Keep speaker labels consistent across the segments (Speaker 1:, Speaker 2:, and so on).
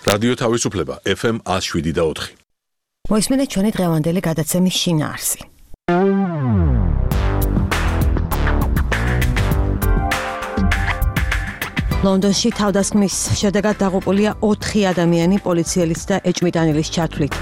Speaker 1: რადიო თავისუფლება FM 107.4.
Speaker 2: მოისმენთ ჩვენი დღევანდელი გადაცემის შინაარსი. ლონდონში თავდასხმის შედეგად დაღუპულია 4 ადამიანი პოლიციელის და ეჭვმიტანილის ჩათვლით.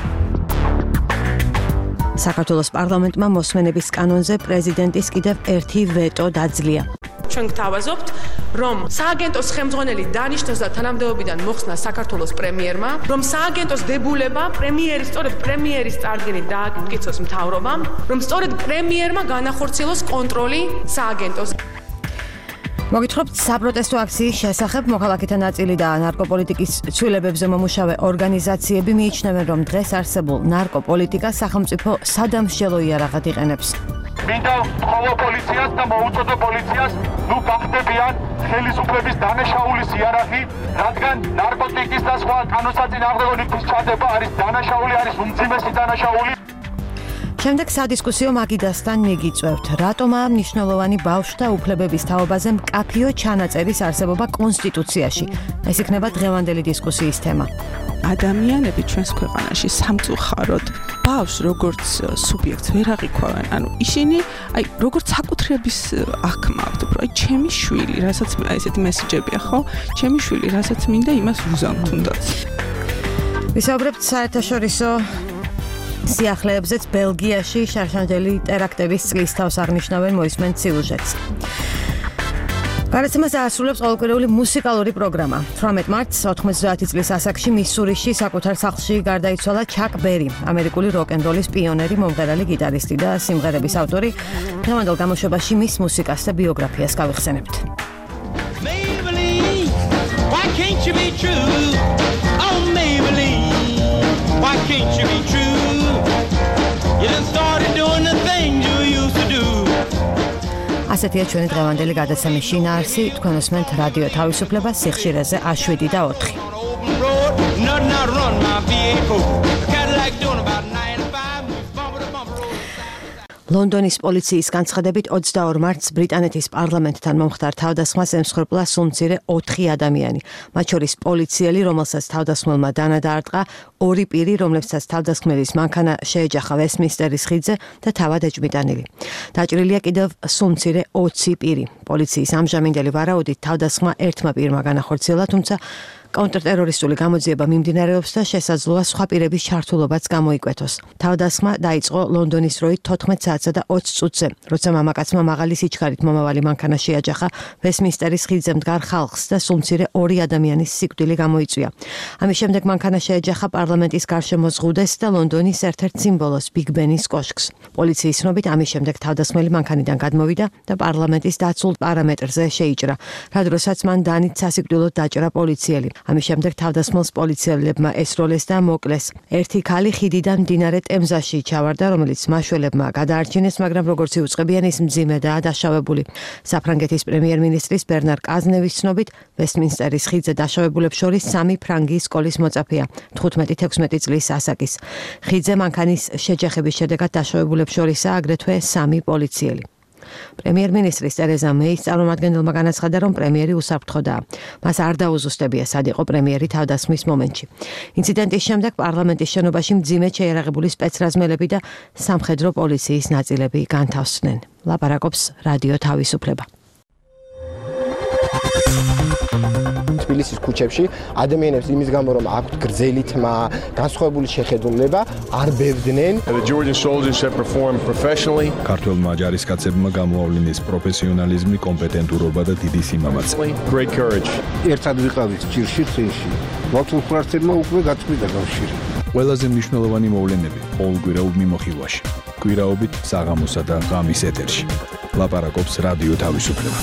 Speaker 2: საქართველოს პარლამენტმა მოსმენების კანონზე პრეზიდენტის კიდევ ერთი ვეტო დაძლია.
Speaker 3: ჩვენ გთავაზობთ, რომ სააგენტოს ხელმძღვანელი დანიშნოს და თანამდებობიდან მოხსნა საქართველოს პრემიერმა, რომ სააგენტოს დებულება სწორედ პრემიერის წარდგენით დააკითხოს მთავრობამ, რომ სწორედ პრემიერმა განახორციელოს კონტროლი სააგენტოს.
Speaker 2: მოგითხრობთ საპროტესტო აქციის შესახებ მოქალაქეთა ნაწილი და ნარკოპოლიტიკის ცვლილებებზე მომუშავე ორგანიზაციები მიიჩნევენ, რომ დღეს არსებულ ნარკოპოლიტიკას სახელმწიფო სადამსჯელო იარაღად იყენებს.
Speaker 4: მინდა ვთხოვო პოლიციას და მოუწოდო პოლიციას, გახდებიან ხელისუფლების დანაშაულის იარაღი, რადგან ნარკოტიკის და სხვა კანონსაწინააღმდეგო ნივთის ჩადება არის დანაშაული, არის უმძიმესი დანაშაული.
Speaker 2: შემდეგ სადისკუსიო მაგიდასთან მიგიწევთ, რატომაა მნიშვნელოვანი ბავშვთა უფლებების თაობაზე მკაფიო ჩანაწერის არსებობა კონსტიტუციაში. ეს იქნება დღევანდელი დისკუსიის თემა.
Speaker 5: ადამიანები ჩვენს ქვეყანაში სამწუხაროდ ბავშვს როგორც სუბიექტს ვერ აღიქვავენ. ისინი როგორც საკუთრების აღქმა აქვთ, რომ ჩემი შვილი, რასაც ესეთი მესიჯებია, ხო? ჩემი შვილი, რასაც მინდა, იმას ვუზამთ თუნდაც. ვისაუბრებთ საერთაშორისო სიახლეებზეც ბელგიაში შარშანჟელი ტერაქტების წლის თავს აღნიშნავენ მოისმენთ სიუჟეტს. გარაცემას დაასრულებს ყოველკვირეული მუსიკალური პროგრამა. 18 მარტს 90 წლის ასაკში მისურიში საკუთარ სახლში გარდაიცვალა ჩაკ ბერი, ამერიკული როკ-ენ-როლის პიონერი, მომღერალი, გიტარისტი და სიმღერების ავტორი. დღევანდელ გამოშვებაში მის მუსიკას და ბიოგრაფიას გავიხსენებთ.
Speaker 6: Maybelline, why can't you be true? Oh Maybelline, why can't you be true? You done started doing the things you used to do.
Speaker 2: ასეთია ჩვენი დღევანდელი გადაცემის შინაარსი, თქვენ უსმენთ რადიო თავისუფლებას სიხშირეზე 7 და 4. ლონდონის პოლიციის განცხადებით 22 მარტს ბრიტანეთის პარლამენტთან მომხდარ თავდასხმას ემსხვერპლა სულ მცირე 4 ადამიანი. მათ შორის პოლიციელი, რომელსაც თავდასხმელმა დანა დაარტყა, 2 პირი, რომლებსაც თავდასხმელის მანქანა შეეჯახა ვესტმინსტერის ხიდზე და თავად ეჭვმიტანილი. დაჭრილია კიდევ სულ მცირე 20 პირი. პოლიციის ამჟამინდელი ვარაუდით თავდასხმა ერთმა პირმა განახორციელა, თუმცა კონტრტერორისტული გამოძიება მიმდინარეობს და შესაძლოა სხვა პირების ჩართულობაც გამოიკვეთოს. თავდასხმა დაიწყო ლონდონის დროით 14 საათსა და 20 წუთზე, როცა მამაკაცმა მაღალი სიჩქარით მომავალი მანქანა შეაჯახა ვესტმინსტერის ხიდზე მდგარ ხალხს და სულ მცირე 2 ადამიანის სიკვდილი გამოიწვია. ამის შემდეგ მანქანა შეაჯახა პარლამენტის გარშემო ზღუდეს და ლონდონის ერთ-ერთ სიმბოლოს ბიგ ბენის კოშკს. პოლიციის ცნობით ამის შემდეგ თავდასხმელი მანქანიდან გადმოვიდა და პარლამენტის დაცულ პარამეტრზე შეიჭრა, რა დროსაც მან დანით სასიკვდილოდ დაჭრა პოლიციელი. ამის შემდეგ თავდასხმელს პოლიციელებმა ესროლეს და მოკლეს. ერთი ქალი ხიდიდან მდინარე ტემზაში ჩავარდა, რომელიც მაშველებმა გადაარჩინეს, მაგრამ როგორც იუწყებიან, ის მძიმედაა დაშავებული. საფრანგეთის პრემიერ-მინისტრის ბერნარ კაზნევის ცნობით, ვესტმინსტერის ხიდზე დაშავებულებს შორის 3 ფრანგიის სკოლის მოწაფეა, 15-16 წლის ასაკის. ხიდზე მანქანის შეჯახების შედეგად დაშავებულებს შორისაა აგრეთვე 3 პოლიციელი. პრემიერ-მინისტრის ტერეზა მეის წარმომადგენელმა განაცხადა, რომ პრემიერი უსაფრთხოდაა. მას არ დაუზუსტებია, სად იყო პრემიერი თავდასხმის მომენტში. ინციდენტის შემდეგ პარლამენტის შენობაში მძიმედ შეიარაღებული სპეცრაზმელები და სამხედრო პოლიციის ნაწილები განთავსდნენ. ლაპარაკობს რადიო თავისუფლება.
Speaker 7: თბილისის ქუჩებში ადამიანებს იმის გამო რომ აქვთ გრძელი თმა, განსხვავებული შეხედულება, არ ბევდნენ.
Speaker 8: ქართველმა ჯარისკაცებმა გამოავლინეს პროფესიონალიზმი, კომპეტენტურობა და დიდი სიმამაცე.
Speaker 9: ერთად ვიყავით ჭირში წინში. მართლმსვართებმა უკვე გაწყვიტა კავშირი.
Speaker 8: ყველაზე მნიშვნელოვანი მოვლენები ყოველკვირეულ მიმოხილვაში. კვირაობით საღამოსა და ღამის ეთერში. ლაპარაკობს რადიო თავისუფლება.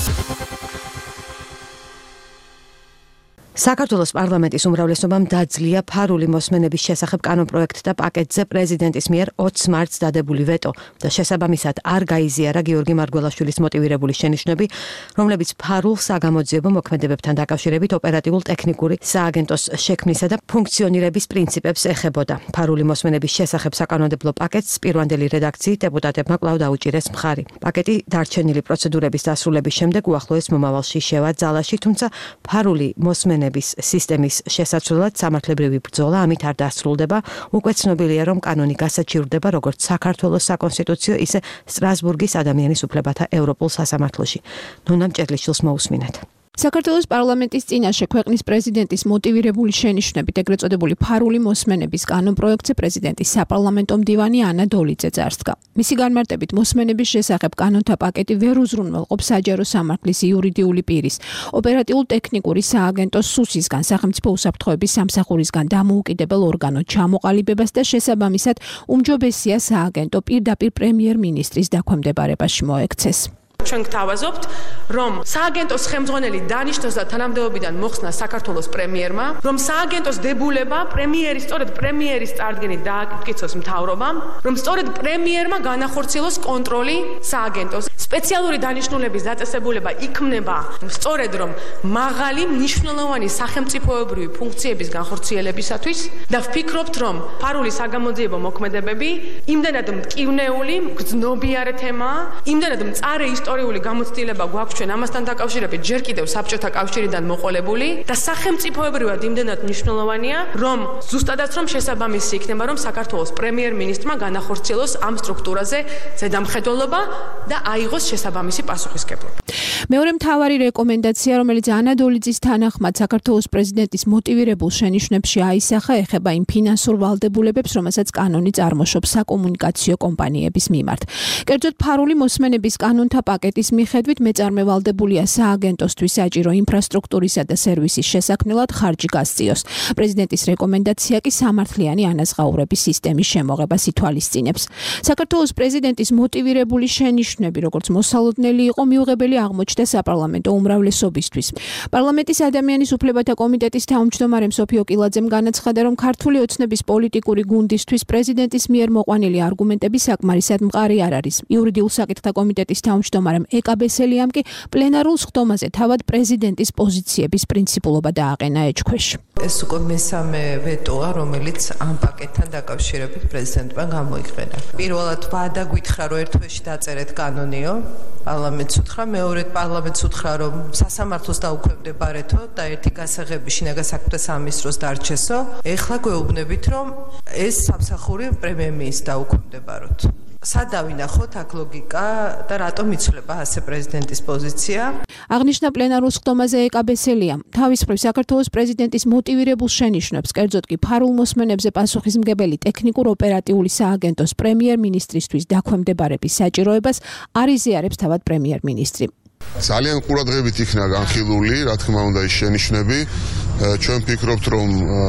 Speaker 2: საქართველოს პარლამენტის უმრავლესობამ დაძლია ფარული მოსმენების შესახებ კანონპროექტ და პაკეტზე პრეზიდენტის მიერ 20 მარტს დადებული ვეტო და შესაბამისად არ გაიზიარა გიორგი მარგველაშვილის მოტივირებული შენიშვნები, რომლებიც ფარულ საგამოძიებო მოქმედებებთან დაკავშირებით ოპერატიულ ტექნიკური სააგენტოს შექმნისა და ფუნქციონირების პრინციპებს ეხებოდა. ფარული მოსმენების შესახებ საკანონმდებლო პაკეტს პირვანდელი რედაქციით დეპუტატებმა კვლავ დაუჭირეს მხარი. პაკეტი დარჩენილი პროცედურების დასრულების შემდეგ უახლოეს მომავალში შევა ძალაში, თუმცა ფარული მოსმენების მოსმენების სისტემის შესაცვლელად სამართლებრივი ბრძოლა ამით არ დასრულდება. უკვე ცნობილია, რომ კანონი გასაჩივრდება როგორც საქართველოს საკონსტიტუციო, ისე სტრასბურგის ადამიანის უფლებათა ევროპულ სასამართლოში. ნუნა მჭედლიჩილს მოусმინეთ.
Speaker 10: საქართველოს პარლამენტის წინაშე ქვეყნის პრეზიდენტის მოტივირებული შენიშვნებით ეგრეთ წოდებული ფარული მოსმენების კანონპროექტზე პრეზიდენტის საპარლამენტო მდივანი ანა დოლიძე წარსდგა. მისი განმარტებით მოსმენების შესახებ კანონთა პაკეტი ვერ უზრუნველყოფს საჯარო სამართლის იურიდიული პირის, ოპერატიულ-ტექნიკური სააგენტოს სუსისგან, სახელმწიფო უსაფრთხოების სამსახურისგან დამოუკიდებელ ორგანოს ჩამოყალიბებას და შესაბამისად უმჯობესია სააგენტო პირდაპირ პრემიერ-მინისტრის დაქვემდებარებაში მოექცეს.
Speaker 3: ჩვენ გთავაზობთ, რომ სააგენტოს ხელმძღვანელი დანიშნოს და თანამდებობიდან მოხსნა საქართველოს პრემიერმა, რომ სააგენტოს დებულება სწორედ პრემიერის წარდგენით დააკითხოს მთავრობამ, რომ სწორედ პრემიერმა განახორციელოს კონტროლი სააგენტოს. სპეციალური დანიშნულების დაწესებულება იქმნება სწორედ რომ მაღალი მნიშვნელოვანი სახელმწიფოებრივი ფუნქციების განხორციელებისათვის და ვფიქრობთ, რომ ფარული საგამოძიებო მოქმედებები იმდენად მტკივნეული, გრძნობიარე თემაა, იმდენად მწარე ისტორიული გამოცდილება გვაქვს ჩვენ ამასთან დაკავშირებით ჯერ კიდევ საბჭოთა კავშირიდან მოყოლებული და სახელმწიფოებრივად იმდენად მნიშვნელოვანია, რომ ზუსტადაც რომ შესაბამისი იქნება, რომ საქართველოს პრემიერ-მინისტრმა განახორციელოს ამ სტრუქტურაზე ზედამხედველობა და აიღოს შესაბამისი პასუხისმგებლობა.
Speaker 10: მეორე მთავარი რეკომენდაცია, რომელიც ანა დოლიძის თანახმად საქართველოს პრეზიდენტის მოტივირებულ შენიშვნებში აისახა, ეხება იმ ფინანსურ ვალდებულებებს, რომელსაც კანონი წარმოშობს საკომუნიკაციო კომპანიების მიმართ. კერძოდ ფარული მოსმენების კანონთა პაკეტის მიხედვით მეწარმევალდებულია სააგენტოსთვის საჭირო ინფრასტრუქტურისა და სერვისის შესაქმნელად ხარჯი გასწიოს. პრეზიდენტის რეკომენდაცია კი სამართლიანი ანაზღაურების სისტემის შემოღებას ითვალისწინებს. საქართველოს პრეზიდენტის მოტივირებული შენიშვნები, როგორც მოსალოდნელი იყო, მიუღებელი აღმოჩნდა საპარლამენტო უმრავლესობისთვის. პარლამენტის ადამიანის უფლებათა კომიტეტის თავმჯდომარე მსოფიო კილაძემ განაცხადა, რომ ქართული ოცნების პოლიტიკური გუნდისთვის პრეზიდენტის მიერ მოყვანილი არგუმენტები საკმარისად მყარი არ არის. იურიდიულ საკითხთა კომიტეტის თავმჯდომარემ ეკაბესელიამ კი პლენარულ სხდომაზე თავად პრეზიდენტის პოზიციების პრინციპულობა დააყენა ეჭქვეშ.
Speaker 11: ეს უკვე მესამე ვეტოა, რომელიც ამ პაკეტთან დაკავშირებით პრეზიდენტმა გამოიყენა. პირველად ვადა გითხრა, რომ ერთ თვეში დაწერეთ კანონიო, პარლამენტს უთხრა, მეორედ პარლამენტს უთხრა, რომ სასამართლოს დაუქვემდებარეთო და ერთი გასაღები შინაგან საქმეთა სამინისტროს დარჩესო. ეხლა გვეუბნებით, რომ ეს სამსახური პრემიერ-მინისტრს დაუქვემდებაროთ. სადა ვინახოთ აქ ლოგიკა და რატომ იცვლება ასე პრეზიდენტის პოზიცია?
Speaker 10: აღნიშნა პლენარულ სხდომაზე ეკაბესელიამ. თავის მხრივ საქართველოს პრეზიდენტის მოტივირებულ შენიშვნებს, კერძოდ კი ფარულ მოსმენებზე პასუხისმგებელი ტექნიკურ-ოპერატიული სააგენტოს პრემიერ-მინისტრისთვის დაქვემდებარების საჭიროებას არ იზიარებს თავად პრემიერ-მინისტრი.
Speaker 12: ძალიან ყურადღებით იქნა განხილული, რა თქმა უნდა, ის შენიშვნები. ჩვენ ვფიქრობთ, რომ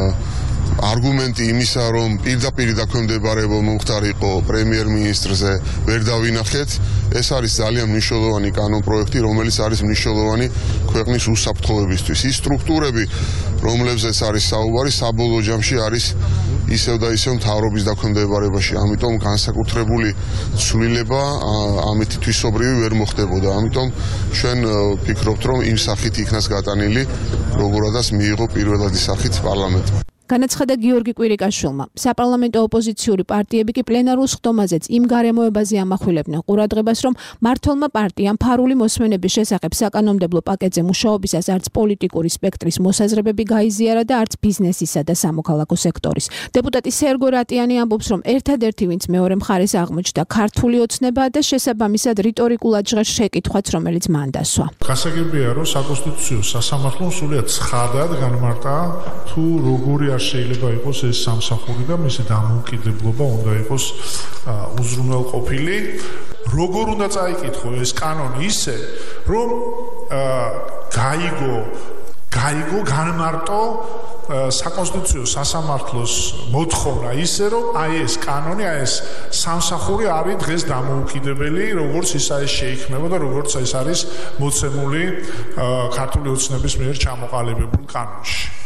Speaker 12: არგუმენტი იმისა, რომ პირდაპირ დაქვემდებარება მომხდარიყო პრემიერ-მინისტრზე, ვერ დავინახეთ. ეს არის ძალიან მნიშვნელოვანი კანონპროექტი, რომელიც არის მნიშვნელოვანი ქვეყნის უსაფრთხოებისთვის. ის სტრუქტურები, რომლებზეც არის საუბარი, საბოლოო ჯამში არის ისევ და ისევ მთავრობის დაქვემდებარებაში. ამიტომ განსაკუთრებული ცვლილება ამითი თვისობრივი ვერ მოხდებოდა. ამიტომ ჩვენ ვფიქრობთ, რომ იმ სახით იქნას გატანილი, როგორადაც მიიღო პირველადი სახით პარლამენტმა.
Speaker 10: განაცხადა გიორგი კვირიკაშვილმა. საპარლამენტო ოპოზიციური პარტიები კი პლენარულ სხდომაზეც იმ გარემოებაზე ამახვილებდნენ ყურადღებას, რომ მმართველმა პარტიამ ფარული მოსმენების შესახებ საკანონმდებლო პაკეტზე მუშაობისას არც პოლიტიკური სპექტრის მოსაზრებები გაიზიარა და არც ბიზნესისა და სამოქალაქო სექტორის. დეპუტატი სერგო რატიანი ამბობს, რომ ერთადერთი ვინც მეორე მხარეს აღმოჩნდა ქართული ოცნებაა და შესაბამისად რიტორიკულად ჟღერს შეკითხვაც, რომელიც მან დასვა.
Speaker 13: გასაგებია, რომ საკონსტიტუციო სასამართლომ სრულიად ცხადად განმარტა, თუ როგორი შეიძლება იყოს ეს სამსახური და მისი დამოუკიდებლობა უნდა იყოს უზრუნველყოფილი. როგორ უნდა წაიკითხო ეს კანონი ისე, რომ გაიგო განმარტო საკონსტიტუციო სასამართლოს მოთხოვნა ისე, რომ აი ეს კანონი, აი ეს სამსახური არის დღეს დამოუკიდებელი, როგორც ის არის შეიქმნება და როგორც ეს არის მოცემული ქართული ოცნების მიერ ჩამოყალიბებულ კანონში.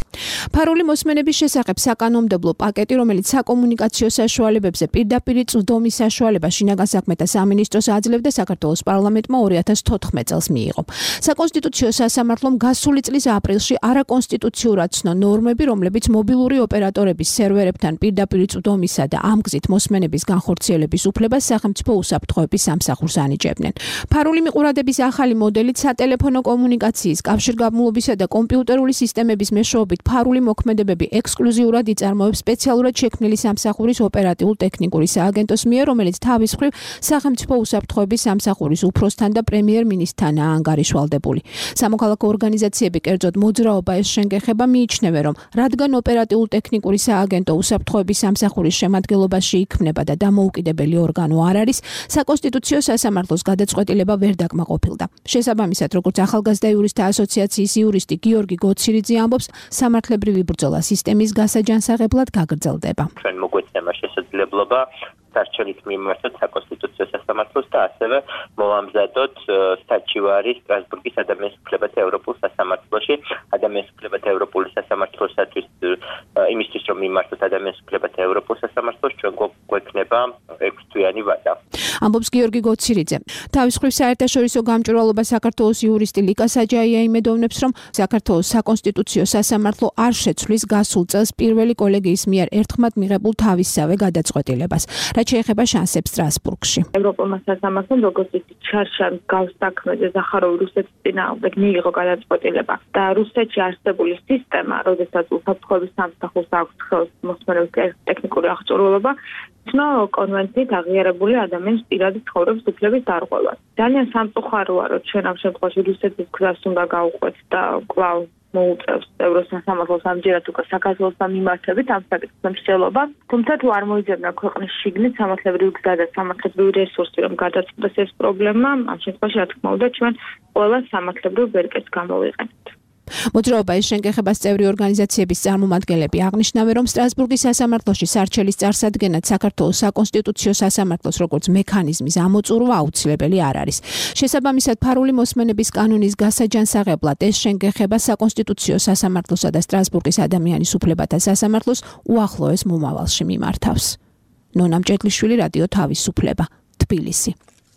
Speaker 10: ფარული მოსმენების შესახებ საკანონმდებლო პაკეტი, რომელიც საკომუნიკაციო საშუალებებზე პირდაპირ წვდომის საშუალებას შინაგან საქმეთა სამინისტროს აძლევდა, საქართველოს პარლამენტმა 2014 წელს მიიღო. საკონსტიტუციო სასამართლომ გასული წლის აპრილში არაკონსტიტუციურად ცნო ნორმები, რომლებიც მობილური ოპერატორების სერვერებთან პირდაპირ წვდომისა და ამ გზით მოსმენების განხორციელების უფლებას სახელმწიფო უსაფრთხოების სამსახურს ანიჭებდნენ. ფარული მიყურადების ახალი მოდელით სატელეფონო კომუნიკაციის, კავშირგაბმულობისა და კომპიუტერული სისტემების მეშვეობით ფარული მოქმედებები ექსკლუზიურად იწარმოებს სპეციალურად შექმნილი სამსახურის ოპერატიულ-ტექნიკური სააგენტოს მიერ, რომელიც თავის მხრივ სახელმწიფო უსაფრთხოების სამსახურის უფროსთან და პრემიერ-მინისტრთანაა ანგარიშვალდებული. სამოქალაქო ორგანიზაციები, კერძოდ მოძრაობა ეს შენგეხება მიიჩნევენ, რომ რადგან ოპერატიულ-ტექნიკური სააგენტო უსაფრთხოების სამსახურის შემადგენლობაში იქმნება და დამოუკიდებელი ორგანო არ არის, საკონსტიტუციო სასამართლოს გადაწყვეტილება ვერ დაკმაყოფილდა. შესაბამისად, როგორც ახალგაზრდა იურისტთა ასოციაციის იურისტი გიორგი გოცირიძე ამბობს, სამართლებრივი ბრძოლა სისტემის გასაჯანსაღებლად გაგრძელდება.
Speaker 14: ჩვენ მოგვეცემა შესაძლებლობა დარჩენით მიმართოთ საკონსტიტუციო სასამართლოს და ასევე მოვამზადოთ საჩივარი სტრასბურგის ადამიანის უფლებათა ევროპულ სასამართლოში, ადამიანის უფლებათა ევროპული სასამართლოსათვის იმისთვის რომ მიმართოთ ადამიანის უფლებათა ევროპულ სასამართლოს, ჩვენ გვექნება 6 თვიანი ვადა.
Speaker 10: ამბობს გიორგი გოცირიძე. თავის მხრივ საერთაშორისო გამჭვირვალობა საქართველოს იურისტი ლიკა საჯაია იმედოვნებს, რომ საქართველოს საკონსტიტუციო სასამართლო არ შეცვლის გასულ წელს პირველი კოლეგიის მიერ ერთხმად მიღებულ თავისსავე გადაწყვეტილებას. რაც შეეხება შანსებს სტრასბურგში.
Speaker 15: ევროპულმა სასამართლომ როგორც იცით, ჩარშან გავს საქმეზე ზახაროვი რუსეთის წინააღმდეგ მიიღო გადაწყვეტილება და რუსეთში არსებული სისტემა, როდესაც უსაფრთხოების სამსახურს აქვს ხელს მოსმენების ტექნიკური აღჭურვილობა, ცნო კონვენციით აღიარებული ადამიანის პირადი ცხოვრების უფლების დარღვევას. ძალიან სამწუხაროა, რომ ჩვენ ამ შემთხვევაში რუსეთის გზას უნდა გავუყვეთ და კვლავ მოუწევს ევროსასამართლოს ამჯერად უკვე საქართველოს მიმართებით ამ საკითხის მსჯელობა. თუმცა თუ არ მოიძებნა ქვეყნის შიგნით სამართლებრივი გზა და სამართლებრივი რესურსი, რომ გადაწყვეტოს ეს პრობლემა, ამ შემთხვევაში რა თქმა უნდა ჩვენ ყველა სამართლებრივ ბერკეტს გამოვიყენებთ.
Speaker 10: მოძრაობა ეს შენგეხებას წევრი ორგანიზაციების წარმომადგენლები აღნიშნავენ, რომ სტრასბურგის სასამართლოში სარჩელის წარსადგენად საქართველოს საკონსტიტუციო სასამართლოს როგორც მექანიზმის ამოწურვა აუცილებელი არ არის. შესაბამისად, ფარული მოსმენების კანონის გასაჯანსაღებლად ეს შენგეხება საკონსტიტუციო სასამართლოსა და სტრასბურგის ადამიანის უფლებათა სასამართლოს უახლოეს მომავალში მიმართავს. ნონა მჭედლიშვილი, რადიო თავისუფლება, თბილისი.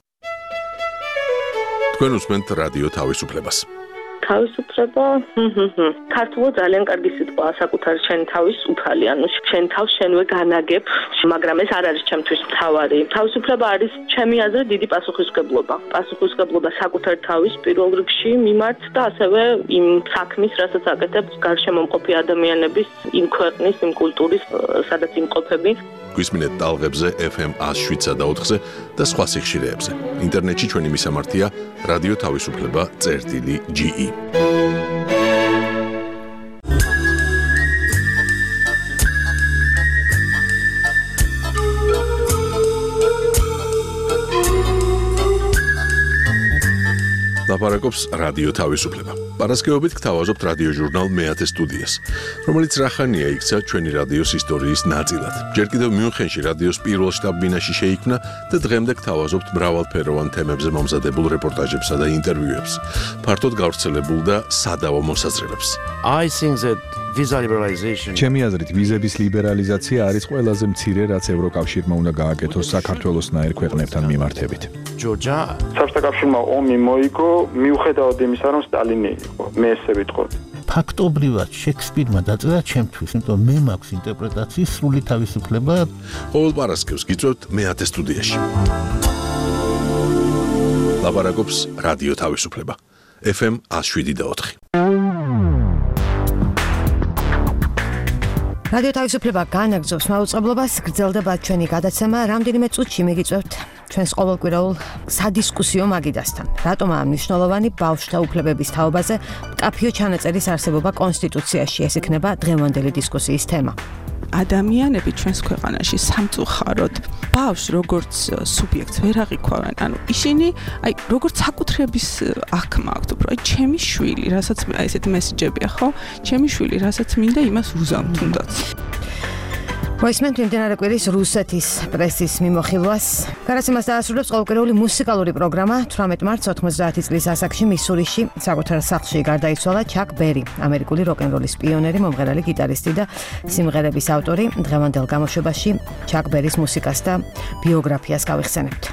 Speaker 1: თქვენ უსმენთ რადიო თავისუფლებას.
Speaker 16: თავისუფლება ქართულად ძალიან კარგი სიტყვაა საკუთარი შენი თავის უფალი, ანუ შენ თავს შენვე განაგებ, მაგრამ ეს არ არის ჩემთვის მთავარი. თავისუფლება არის ჩემი აზრით დიდი პასუხისმგებლობა. პასუხისმგებლობა საკუთარი თავის პირველ რიგში მიმართ და ასევე იმ საქმის, რასაც აკეთებს გარშემომყოფი ადამიანების, იმ ქვეყნის, იმ კულტურის, სადაც იმყოფები.
Speaker 1: გვისმინეთ ტალღებზე FM 107.4-ზე და სხვა სიხშირეებზე. ინტერნეტში ჩვენი მისამართია რადიო თავისუფლება.ge. ლაპარაკობს რადიო თავისუფლება. პარასკევობით გთავაზობთ რადიო ჟურნალ მეათე სტუდიას, რომელიც რახანია იქცა ჩვენი რადიოს ისტორიის ნაწილად. ჯერ კიდევ მიუნხენში რადიოს პირველ შტაბ-ბინაში შეიქმნა და დღემდე გთავაზობთ მრავალფეროვან თემებზე მომზადებულ რეპორტაჟებსა და ინტერვიუებს, ფართოდ გავრცელებულ და სადავო მოსაზრებებს.
Speaker 17: I think that visa liberalization.
Speaker 8: ჩემი აზრით, ვიზების ლიბერალიზაცია არის ყველაზე მცირე, რაც ევროკავშირმა უნდა გააკეთოს საქართველოსნაირ ქვეყნებთან მიმართებით.
Speaker 17: Georgia.
Speaker 18: საბჭოთა ომი მოიგო მიუხედავად იმისა, რომ სტალინი იყო. მე ესე ვიტყოდი.
Speaker 19: ფაქტობრივად შექსპირმა დაწერა ჩემთვის, იმიტომ მე მაქვს ინტერპრეტაციის სრული თავისუფლება.
Speaker 1: ყოველ პარასკევს გიწევთ მეათე სტუდიაში. ლაპარაკობს რადიო თავისუფლება. FM 107.4.
Speaker 2: რადიო თავისუფლება განაგრძობს მაუწყებლობას, გრძელდება ჩვენი გადაცემა. რამდენიმე წუთში მიგიწევთ ჩვენს ყოველკვირეულ სადისკუსიო მაგიდასთან. რატომაა მნიშვნელოვანი ბავშვთა უფლებების თაობაზე მკაფიო ჩანაწერის არსებობა კონსტიტუციაში? ეს იქნება დღევანდელი დისკუსიის თემა.
Speaker 5: ადამიანები ჩვენს ქვეყანაში სამწუხაროდ ბავშვს როგორც სუბიექტს ვერ აღიქვავენ. ანუ ისინი როგორც საკუთრების აღქმა აქვთ, უფრო ჩემი შვილი, რასაც ესეთი მესიჯებია, ხო? ჩემი შვილი, რასაც მინდა იმას ვუზავ თუნდაც.
Speaker 2: მოისმენთ მიმდინარე კვირის რუსეთის პრესის მიმოხილვას. გარაცემას დაასრულებს ყოველკვირეული მუსიკალური პროგრამა 18 მარტს 90 წლის ასაკში მისურიში საკუთარ სახლში გარდაიცვალა ჩაკ ბერი, ამერიკული როკ-ენ-როლის პიონერი, მომღერალი, გიტარისტი და სიმღერების ავტორი. დღევანდელ გამოშვებაში ჩაკ ბერის მუსიკას და ბიოგრაფიას გავიხსენებთ.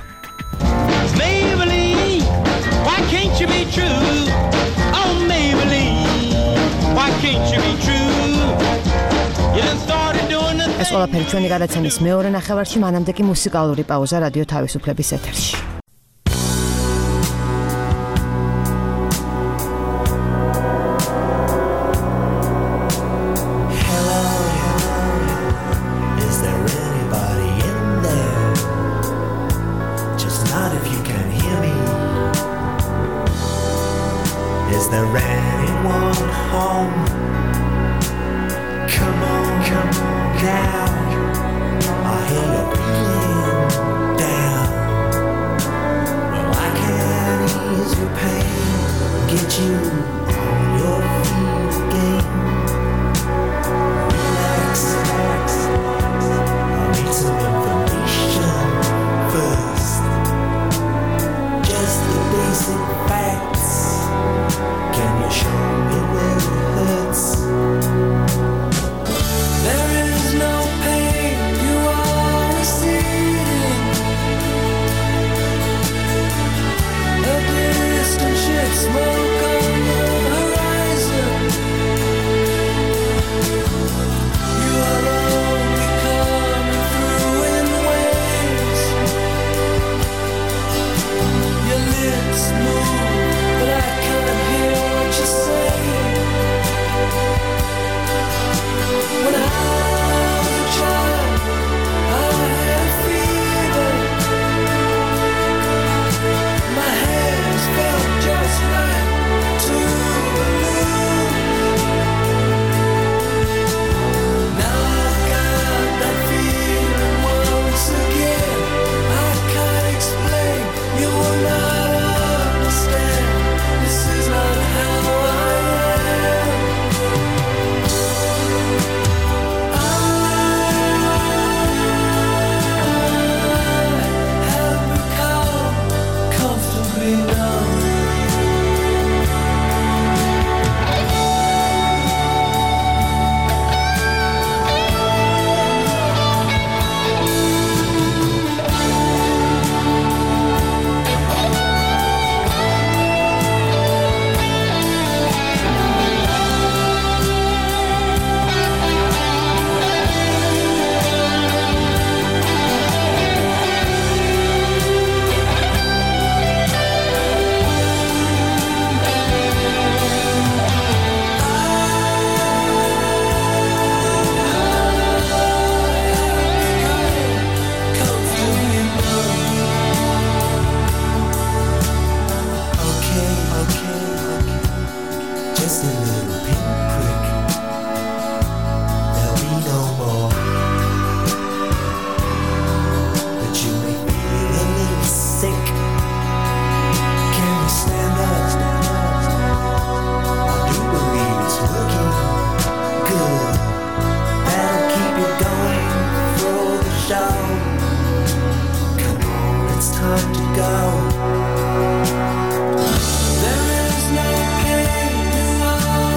Speaker 6: Maybelline, why can't you be true? Oh Maybelline, why can't you be true? You done started doing the
Speaker 2: ეს ყველაფერი ჩვენი გადაცემის მეორე ნახევარში, მანამდე კი მუსიკალური პაუზა რადიო თავისუფლების ეთერში.
Speaker 20: There is no pain you are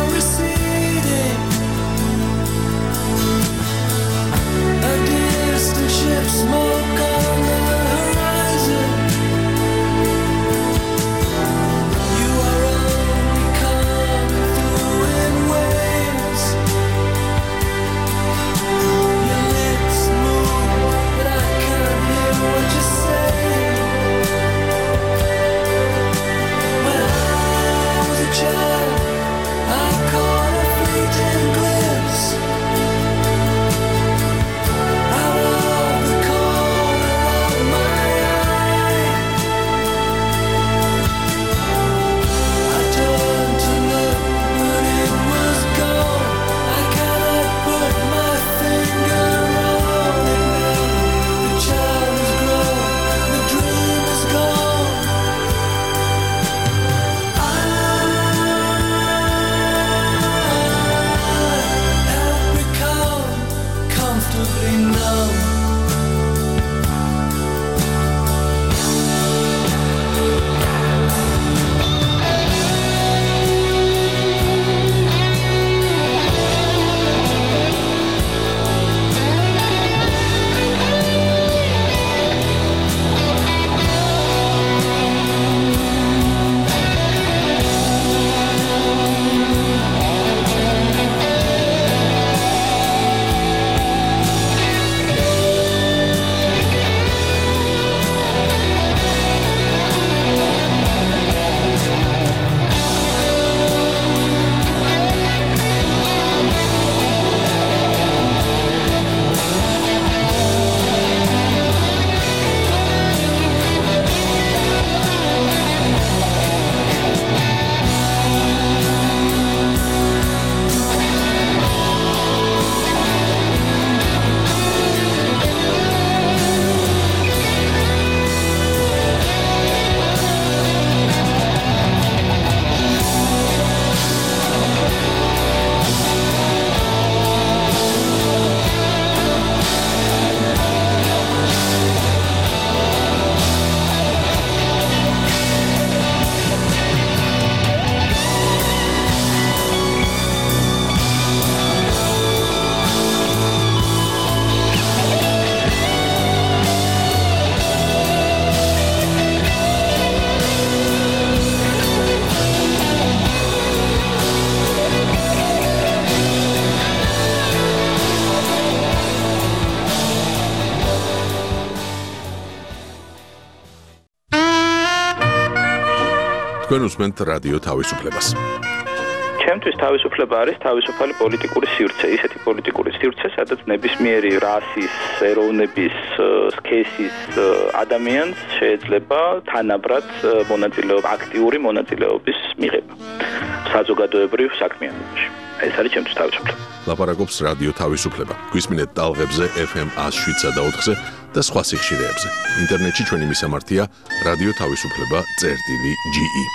Speaker 1: თქვენ უსმენთ რადიო თავისუფლებას.
Speaker 18: ჩემთვის თავისუფლება არის თავისუფალი პოლიტიკური სივრცე, ისეთი პოლიტიკური სივრცე, სადაც ნებისმიერი რასის, ეროვნების, სქესის ადამიანს შეიძლება თანაბრად აქტიური მონაწილეობის მიღება საზოგადოებრივ საქმიანობაში. ეს არის ჩემთვის თავისუფლება.
Speaker 1: ლაპარაკობს რადიო თავისუფლება. გვისმინეთ ტალღებზე FM 107 და 4-ზე და სხვა სიხშირეებზე. ინტერნეტში ჩვენი მისამართია რადიო თავისუფლება.ge.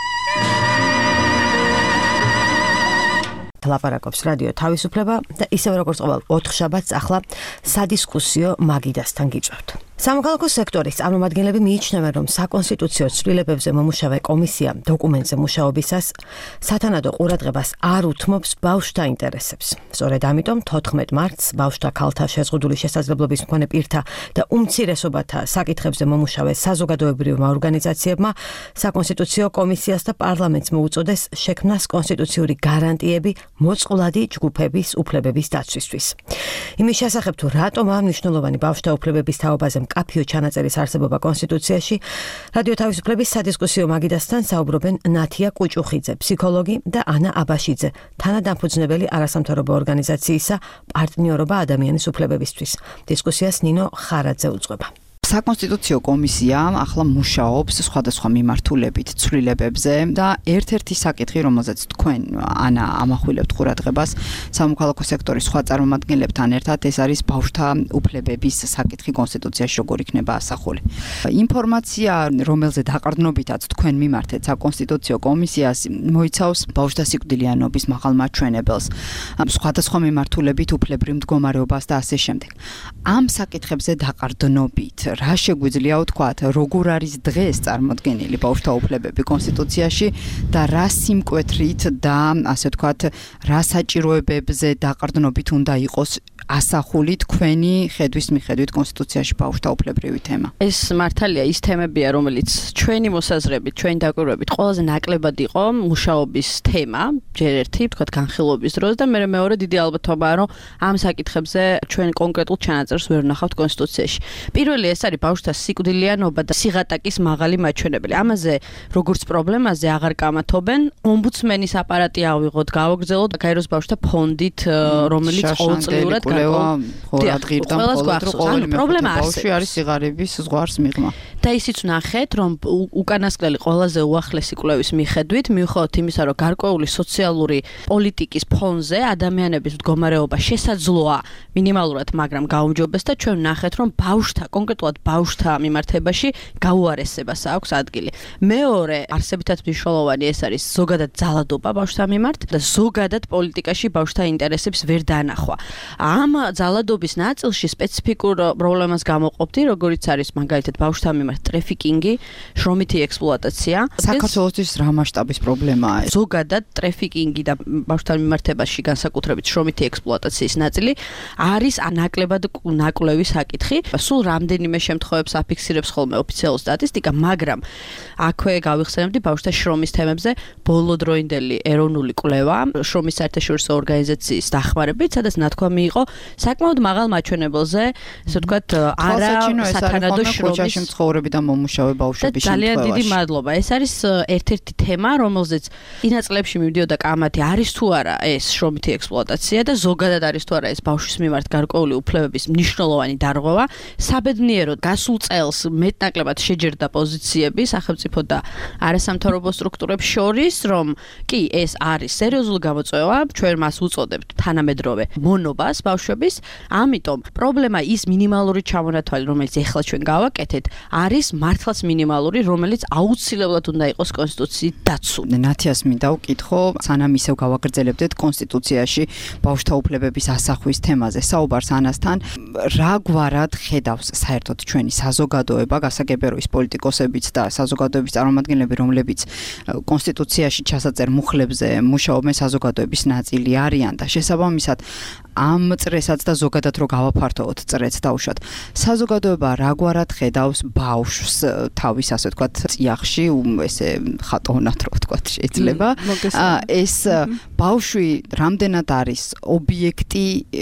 Speaker 2: ლაპარაკობს რადიო თავისუფლება და ისევ როგორც ყოველ 4 შაბათს ახლა სადისკუსიო მაგიდასთან გიწევთ. სამოქალაქო სექტორის წარმომადგენლები მიიჩნევენ, რომ საკონსტიტუციო ცვლილებებზე მომუშავე კომისია დოკუმენტზე მუშაობისას სათანადო ყურადღებას არ უთმობს ბავშვთა ინტერესებს. სწორედ ამიტომ 14 მარტს ბავშვთა ქალთა შეზღუდული შესაძლებლობის მქონე პირთა და უმცირესობათა საკითხებზე მომუშავე საზოგადოებრივმა ორგანიზაციებმა საკონსტიტუციო კომისიას და პარლამენტს მოუწოდეს შექმნას კონსტიტუციური გარანტიები მოწყვლადი ჯგუფების უფლებების დაცვისთვის. იმის შესახებ თუ რატომაა მნიშვნელოვანი ბავშვთა უფლებების თაობაზე კაფიო ჩანაწერის არსებობა კონსტიტუციაში, რადიო თავისუფლების სადისკუსიო მაგიდასთან საუბრობენ ნათია კუჭუხიძე, ფსიქოლოგი და ანა აბაშიძე, თანადამფუძნებელი არასამთავრობო ორგანიზაციისა პარტნიორობა ადამიანის უფლებებისთვის. დისკუსიას ნინო ხარაძე უძღვება.
Speaker 20: საკონსტიტუციო კომისია ახლა მუშაობს სხვადასხვა მიმართულებით ცვლილებებზე და ერთ-ერთი საკითხი, რომელზეც თქვენ ანა ამახვილებთ ყურადღებას სამოქალაქო სექტორის სხვა წარმომადგენლებთან ერთად, ეს არის ბავშვთა უფლებების საკითხი კონსტიტუციაში როგორ იქნება ასახული. ინფორმაცია, რომელზე დაყრდნობითაც თქვენ მიმართეთ საკონსტიტუციო კომისიას, მოიცავს ბავშვთა სიკვდილიანობის მაღალმაჩვენებელს, სხვადასხვა მიმართულებით უფლებრივ მდგომარეობას და ასე შემდეგ. ამ საკითხებზე დაყრდნობით რა შეგვიძლია ვთქვათ, როგორ არის დღეს წარმოდგენილი ბავშვთა უფლებები კონსტიტუციაში და რა სიმკვეთრით და ასე ვთქვათ, რა საჭიროებებზე დაყრდნობით უნდა იყოს ასახული თქვენი ხედვის მიხედვით კონსტიტუციაში ბავშვთა უფლებრივი თემა.
Speaker 21: ეს მართალია ის თემებია, რომელიც ჩვენი მოსაზრებით, ჩვენი დაკვირვებით ყველაზე ნაკლებად იყო მუშაობის თემა, ჯერ ერთი, ვთქვათ, განხილვობის დროს და მეორე დიდი ალბათობაა, რომ ამ საკითხებზე ჩვენ კონკრეტულ ჩანაწერს ვერ ვნახავთ კონსტიტუციაში. პირველი ეს არის ბავშვთა სიკვდილიანობა და სიღატაკის მაღალი მაჩვენებელი. ამაზე როგორც პრობლემაზე აღარ კამათობენ. ომბუდსმენის აპარატი ავიღოთ, გავაგრძელოთ გაეროს ბავშვთა ფონდით, რომელიც ყოველწლიურად პრობლემა
Speaker 20: ბავშვი არის სიღარიბის ზღვარს მიღმა.
Speaker 21: და ისიც ვნახეთ, რომ უკანასკნელი ყველაზე უახლესი კვლევის მიხედვით, მიუხედავად იმისა, რომ გარკვეული სოციალური პოლიტიკის ფონზე ადამიანების მდგომარეობა შესაძლოა მინიმალურად, მაგრამ გაუმჯობეს და ჩვენ ვნახეთ, რომ ბავშვთა, კონკრეტულად ბავშვთა მიმართებაში გაუარესებას აქვს ადგილი. მეორე, არსებითად მნიშვნელოვანი ეს არის ზოგადად ძალადობა ბავშვთა მიმართ და ზოგადად პოლიტიკაში ბავშვთა ინტერესებს ვერ დანახვა. ამ ძალადობის ნაწილში სპეციფიკურ პრობლემას გამოყოფდი, როგორიც არის მაგალითად ბავშვთა მიმართ ტრეფიკინგი, შრომითი ექსპლუატაცია.
Speaker 20: საქართველოსთვის რა მასშტაბის პრობლემაა ეს?
Speaker 21: ზოგადად ტრეფიკინგი და ბავშვთა მიმართებაში განსაკუთრებით შრომითი ექსპლუატაციის ნაწილი არის ნაკლებად ნაკვლევი საკითხი. სულ რამდენიმე შემთხვევებს აფიქსირებს ხოლმე ოფიციალური სტატისტიკა, მაგრამ აქვე გავიხსენებდი ბავშვთა შრომის თემებზე ბოლოდროინდელი ეროვნული კვლევა შრომის საერთაშორისო ორგანიზაციის დახმარებით, სადაც ნათქვამი იყო საკმაოდ მაღალ მაჩვენებელზე, ესე ვთქვათ, არა სათანადო შრომის
Speaker 20: მცხოვრები და მომუშავე ბავშვების შემთხვევაში.
Speaker 21: ძალიან დიდი მადლობა. ეს არის ერთ-ერთი თემა, რომელზეც წინა წლებში მივდიოდა კამათი, არის თუ არა ეს შრომითი ექსპლუატაცია და ზოგადად არის თუ არა ეს ბავშვის მიმართ გარკვეული უფლებების მნიშვნელოვანი დარღვევა. საბედნიეროდ გასულ წელს მეტნაკლებად შეჯერდა პოზიციები სახელმწიფო და არასამთავრობო სტრუქტურებს შორის, რომ კი ეს არის სერიოზული გამოწვევა, ჩვენ მას უწოდებთ თანამედროვე მონობას ბავშვების, ამიტომ პრობლემა ის მინიმალური ჩამონათვალი, რომელიც ეხლა ჩვენ გავაკეთეთ, არის მართლაც მინიმალური, რომელიც აუცილებლად უნდა იყოს კონსტიტუციით დაცული.
Speaker 20: ნათიას მინდა ვკითხო, სანამ ისევ გავაგრძელებდეთ კონსტიტუციაში ბავშვთა უფლებების ასახვის თემაზე საუბარს ანასთან, რა გვარად ხედავს საერთოდ ჩვენი საზოგადოება, გასაგებია რომ ის პოლიტიკოსებიც და საზოგადოების წარმომადგენლები, რომლებიც კონსტიტუციაში ჩასაწერ მუხლებზე მუშაობენ, საზოგადოების ნაწილი არიან და შესაბამისად ამ წრე წრესაც და ზოგადად რო გავაფართოვოთ წრეც დაუშვათ. საზოგადოება რაგვარად ხედავს ბავშვს თავის ასე ვთქვათ წიაღში, ესე ხატოვნად რო ვთქვათ შეიძლება. ეს ბავშვი რამდენად არის ობიექტი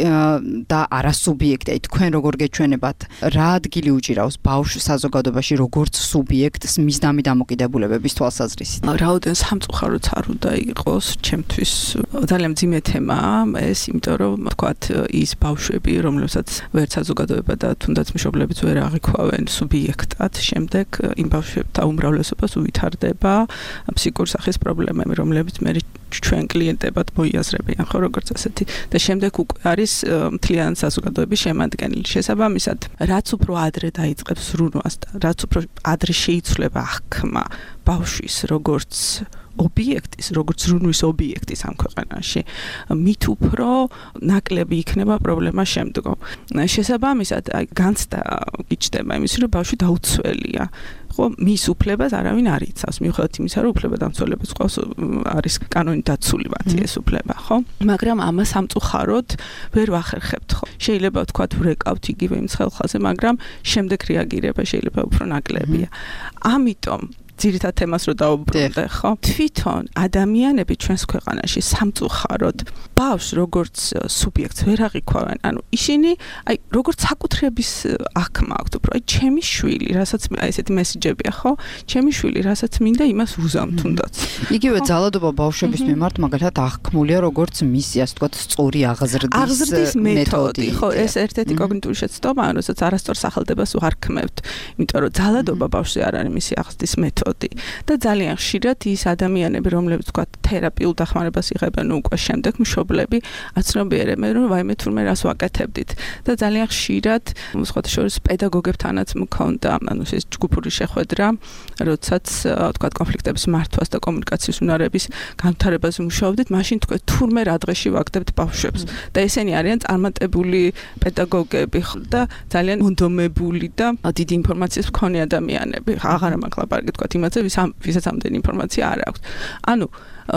Speaker 20: და არასუბიექტი, აი თქვენ როგორ გეჩვენებათ, რა ადგილი უჭირავს ბავშვს საზოგადოებაში როგორც სუბიექტს მისდამი დამოკიდებულებების თვალსაზრისით?
Speaker 5: რაოდენ სამწუხაროც არ უნდა იყოს ჩემთვის ძალიან მძიმე თემაა ეს, იმიტომ რომ ვთქვათ ის ბავშვები, რომლებსაც ვერც საზოგადოება და თუნდაც მშობლებიც ვერ აღიქვავენ სუბიექტად, შემდეგ იმ ბავშვებთა უმრავლესობას უვითარდება ფსიქიკური სახის პრობლემები, რომლებიც მე ჩვენ კლიენტებად მოიაზრებიან, ხო, როგორც ასეთი. და შემდეგ უკვე არის მთლიანი საზოგადოების შემადგენელი. შესაბამისად, რაც უფრო ადრე დაიწყებს ზრუნვას და რაც უფრო ადრე შეიცვლება აღქმა ბავშვის როგორც ობიექტის, როგორც ზრუნვის ობიექტის ამ ქვეყანაში, მით უფრო ნაკლები იქნება პრობლემა შემდგომ. შესაბამისად, განცდა იჭდება იმისი, რომ ბავშვი დაუცველია. ხო, მის უფლებას არავინ არ იცავს, მიუხედავად იმისა, რომ უფლებადამცველებს ყავს არის კანონით დაცული მათი ეს უფლება, ხო? მაგრამ ამას სამწუხაროდ ვერ ვახერხებთ, ხო? შეიძლება ვთქვათ, ვრეკავთ იგივე იმ ცხელხაზე, მაგრამ შემდეგ რეაგირება შეიძლება უფრო ნაკლებია. ამიტომ ძირითად თემას რო დავუბრუნდე, ხო? თვითონ ადამიანები ჩვენს ქვეყანაში სამწუხაროდ ბავშვს როგორც სუბიექტს ვერ აღიქვავენ. ანუ ისინი აი როგორც საკუთრების აღქმა აქვთ, უფრო აი ჩემი შვილი, რასაც აი ესეთი მესიჯებია, ხო? ჩემი შვილი, რასაც მინდა იმას ვუზამ თუნდაც.
Speaker 20: იგივე ძალადობა ბავშვების მიმართ მაგალითად აღქმულია როგორც მისი, ასე ვთქვათ, სწორი აღზრდის მეთოდი,
Speaker 5: ხო? ეს ერთ-ერთი კოგნიტიური შეცდომაა, როდესაც არასწორ სახელდებას ვარქმევთ, იმიტომ რომ ძალადობა ბავშვზე არ არის მისი აღზრდის მეთოდი. და ძალიან ხშირად ის ადამიანები, რომლებიც ვთქვათ თერაპიულ დახმარებას იღებენ უკვე შემდეგ მშობლები, აცნობიერებენ, რომ ვაიმე თურმე რას ვაკეთებდით. და ძალიან ხშირად სხვათა შორის პედაგოგებთანაც მქონდა, ანუ ეს ჯგუფური შეხვედრა, როდესაც ვთქვათ კონფლიქტების მართვას და კომუნიკაციის უნარების განვითარებაზე მუშაობდით, მაშინ თქვენ თურმე რა დღეში ვაკეთებთ ბავშვებს. და ესენი არიან წარმატებული პედაგოგები და ძალიან მონდომებული და დიდი ინფორმაციის მქონე ადამიანები. აღარა მაქვს ლაპარაკი თქვათ იმაზე, ვისაც ამდენი ინფორმაცია არ აქვს. ანუ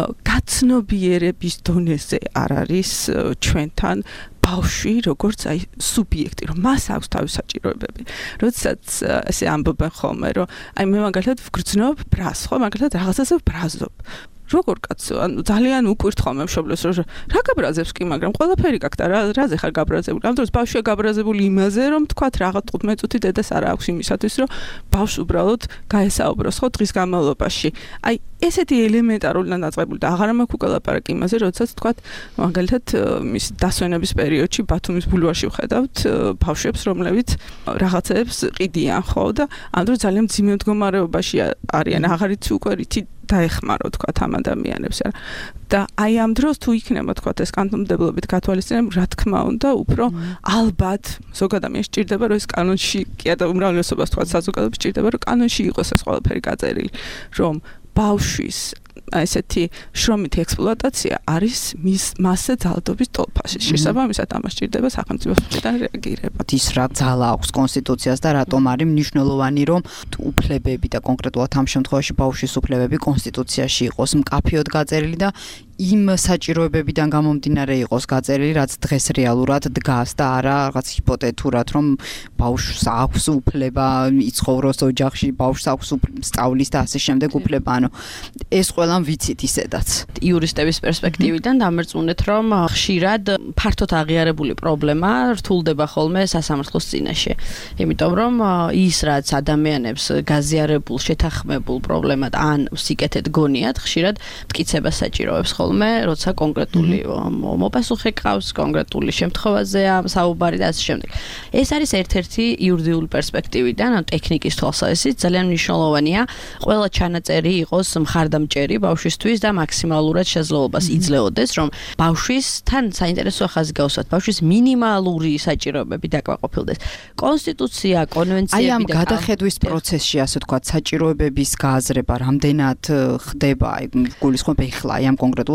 Speaker 5: გაცნობიერების დონეზე არ არის ჩვენთან ბავშვი როგორც აი სუბიექტი, რომ მას აქვს თავის საჭიროებები. როდესაც ესე ამბობენ ხოლმე, რომ აი მე მაგალითად ვგრძნობ ბრას, ხო, მაგალითად რაღაცაზე ვბრაზობ. როგორ კაცო, ანუ ძალიან უკვირთ ხოლმე მშობლებს, რომ რა გაბრაზებს კი, მაგრამ ყველაფერი გაქვს და რაზე ხარ გაბრაზებული? ამ დროს ბავშვია გაბრაზებული იმაზე, რომ თქვათ რაღაც 15 წუთი დედას არ აქვს იმისათვის, რომ ბავშვს უბრალოდ გაესაუბროს, ხო, დღის განმავლობაში. აი ესეთი ელემენტარული და ნაწყვეტილი და აღარ მაქვს უკვე ლაპარაკი იმაზე, როდესაც თქვათ მაგალითად მის დასვენების პერიოდში ბათუმის ბულვარში ვხედავთ ბავშვებს, რომლებიც რაღაცებს ყიდიან, ხო, და ამ დროს ძალიან მძიმე მდგომარეობაში არიან, აღარ იცი უკვე რითი დაეხმარო თქვათ ამ ადამიანებს არა. და აი ამ დროს თუ იქნება თქვათ ეს კანონმდებლობით გათვალისწინებული, რა თქმა უნდა, უფრო ალბათ ზოგ ადამიანს სჭირდება, რომ ეს კანონში კი და უმრავლესობას თქვათ საზოგადოებას სჭირდება, რომ კანონში იყოს ეს ყველაფერი გაწერილი, რომ ბავშვის ესეთი შრომითი ექსპლუატაცია არის მასზე ძალადობის ტოლფაში. შესაბამისად ამას სჭირდება სახელმწიფოს მხრიდან რეაგირება.
Speaker 20: ის რა ძალა აქვს კონსტიტუციას და რატომ არის მნიშვნელოვანი, რომ უფლებები და კონკრეტულად ამ შემთხვევაში ბავშვის უფლებები კონსტიტუციაში იყოს მკაფიოდ გაწერილი და იმ საჭიროებებიდან გამომდინარე იყოს გაწერილი, რაც დღეს რეალურად დგას და არა რაღაც ჰიპოთეტურად, რომ ბავშვს აქვს უფლება იცხოვროს ოჯახში, ბავშვს აქვს სწავლის და ასე შემდეგ უფლება. ანუ ეს ყველა ვიცით ისედაც.
Speaker 21: იურისტების პერსპექტივიდან დამერწმუნეთ, რომ ხშირად ფართოდ აღიარებული პრობლემა რთულდება ხოლმე სასამართლოს წინაშე. იმიტომ რომ ის რაც ადამიანებს გაზიარებულ, შეთანხმებულ პრობლემად ან სიკეთეთ გონიათ, ხშირად მტკიცებას საჭიროებს ხოლმე, როცა კონკრეტული მოპასუხე ყავს, კონკრეტული შემთხვევაზეა საუბარი და ასე შემდეგ. ეს არის ერთ-ერთი იურიდიული პერსპექტივიდან, ან ტექნიკის თვალსაზრისით ძალიან მნიშვნელოვანია, ყველა ჩანაწერი იყოს მხარდამჭერი ბავშვისთვის და მაქსიმალურად შესაძლებლობას იძლეოდეს, რომ ბავშვისთან საინტერესო ხაზი გავსვათ, ბავშვის მინიმალური საჭიროებები დაკმაყოფილდეს. კონსტიტუცია, კონვენციები
Speaker 20: და აი ამ გადახედვის პროცესში, ასე ვთქვათ, საჭიროებების გააზრება რამდენად ხდება, აი გულისხმობ ეხლა აი ამ კონკრეტულ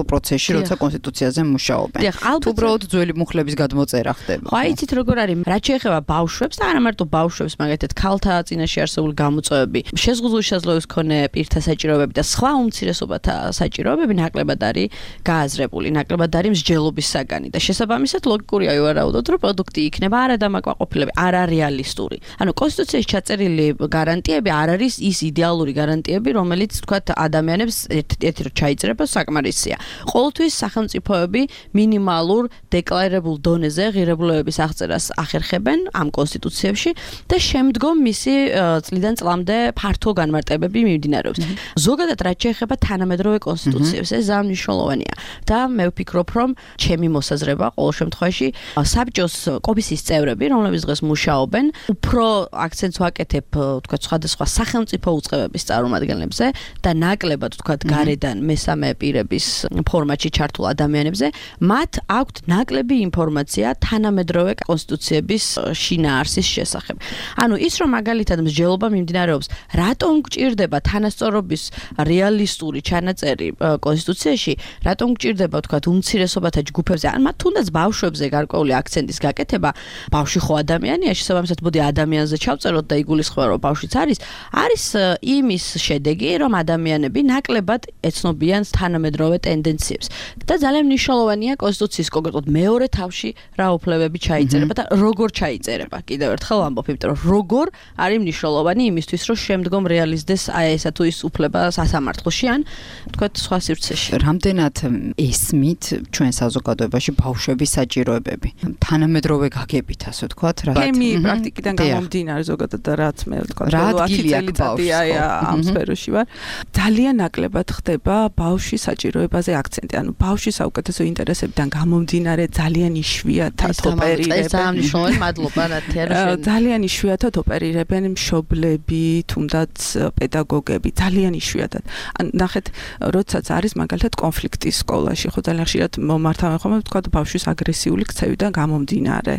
Speaker 20: პროცესში, როცა კონსტიტუციაზე მუშაობენ. თუ უბრალოდ ძველი მუხლების გადმოწერა ხდება.
Speaker 21: ხო, იცით როგორ არის, რაც შეეხება ბავშვებს და არა მარტო ბავშვებს, მაგალითად ქალთა წინაშე არსებული გამოწვევები, შეზღუდული შესაძლებლობის მქონე პირთა საჭიროებები და სხვა უმცირესობათა საჭიროებები ნაკლებად არის გააზრებული, ნაკლებად არის მსჯელობის საგანი და შესაბამისად ლოგიკურია ვარაუდოთ, რომ პროდუქტი იქნება არადამაკმაყოფილებელი, არარეალისტური. ანუ კონსტიტუციაში ჩაწერილი გარანტიები არ არის ის იდეალური გარანტიები, რომელიც თქვათ ადამიანებს ერთ-ერთი რო ჩაიწერება საკმარისია. ყოველთვის სახელმწიფოები მინიმალურ დეკლარირებულ დონეზე ღირებულებების აღწერას ახერხებენ ამ კონსტიტუციებში და შემდგომ მისი წლიდან წლამდე ფართო განმარტებები მიმდინარეობს. ზოგადად რაც შეეხება თანამედროვე კონსტიტუციებს, ეს ძალიან მნიშვნელოვანია და მე ვფიქრობ, რომ ჩემი მოსაზრება ყოველ შემთხვევაში საბჭოს კომისიის წევრები, რომლებიც დღეს მუშაობენ, უფრო აქცენტს ვაკეთებ, თქვათ, სხვადასხვა სახელმწიფო უწყებების წარმომადგენლებზე და ნაკლებად, თქვათ, გარედან მესამე პირების ფორმატში ჩართულ ადამიანებზე, მათ აქვთ ნაკლები ინფორმაცია თანამედროვე კონსტიტუციების შინაარსის შესახებ. ანუ ის რომ მაგალითად მსჯელობა მიმდინარეობს, რატომ გჭირდება თანასწორობის რეალისტური ჩანაწერი კონსტიტუციაში, რატომ გჭირდება, თქვათ, უმცირესობათა ჯგუფებზე, ან მათ თუნდაც ბავშვებზე გარკვეული აქცენტის გაკეთება, ბავშვი ხო ადამიანია, შესაბამისად, მოდი ადამიანზე ჩავწეროთ და იგულისხმება, რომ ბავშვიც არის იმის შედეგი, რომ ადამიანები ნაკლებად ეცნობიან თანამედროვე ტენდენციებს. და ძალიან მნიშვნელოვანია კონსტიტუციის კონკრეტულად მეორე თავში რა უფლებები ჩაიწერება და როგორ ჩაიწერება. კიდევ ერთხელ ვამბობ, იმიტომ რომ როგორ არის მნიშვნელოვანი იმისთვის, რომ შემდგომ რეალიზდეს აი ესა თუ ის უფლება სასამართლოში ან თქვათ სხვა სივრცეში.
Speaker 20: რამდენად ესმით ჩვენ საზოგადოებაში ბავშვების საჭიროებები? თანამედროვე გაგებით, ასე ვთქვათ, რა.
Speaker 5: ჩემი პრაქტიკიდან გამომდინარე ზოგადად და რაც მე ვთქვათ, რომ 10 წელიწადია ამ სფეროში ვარ. ძალიან ნაკლებად ხდება ბავშვის საჭიროებაზე აქცენტი. ანუ ბავშვის საუკეთესო ინტერესებიდან გამომდინარე ძალიან იშვიათად ოპერირებენ.
Speaker 21: ძალიან მნიშვნელოვანი, მადლობა ნათია.
Speaker 5: ძალიან იშვიათად ოპერირებენ მშობლები, თუნდაც პედაგოგები, ძალიან იშვიათად. ან ნახეთ, როდესაც არის მაგალითად კონფლიქტი სკოლაში, ხო ძალიან ხშირად მომართავენ ხოლმე ვთქვათ ბავშვის აგრესიული ქცევიდან გამომდინარე.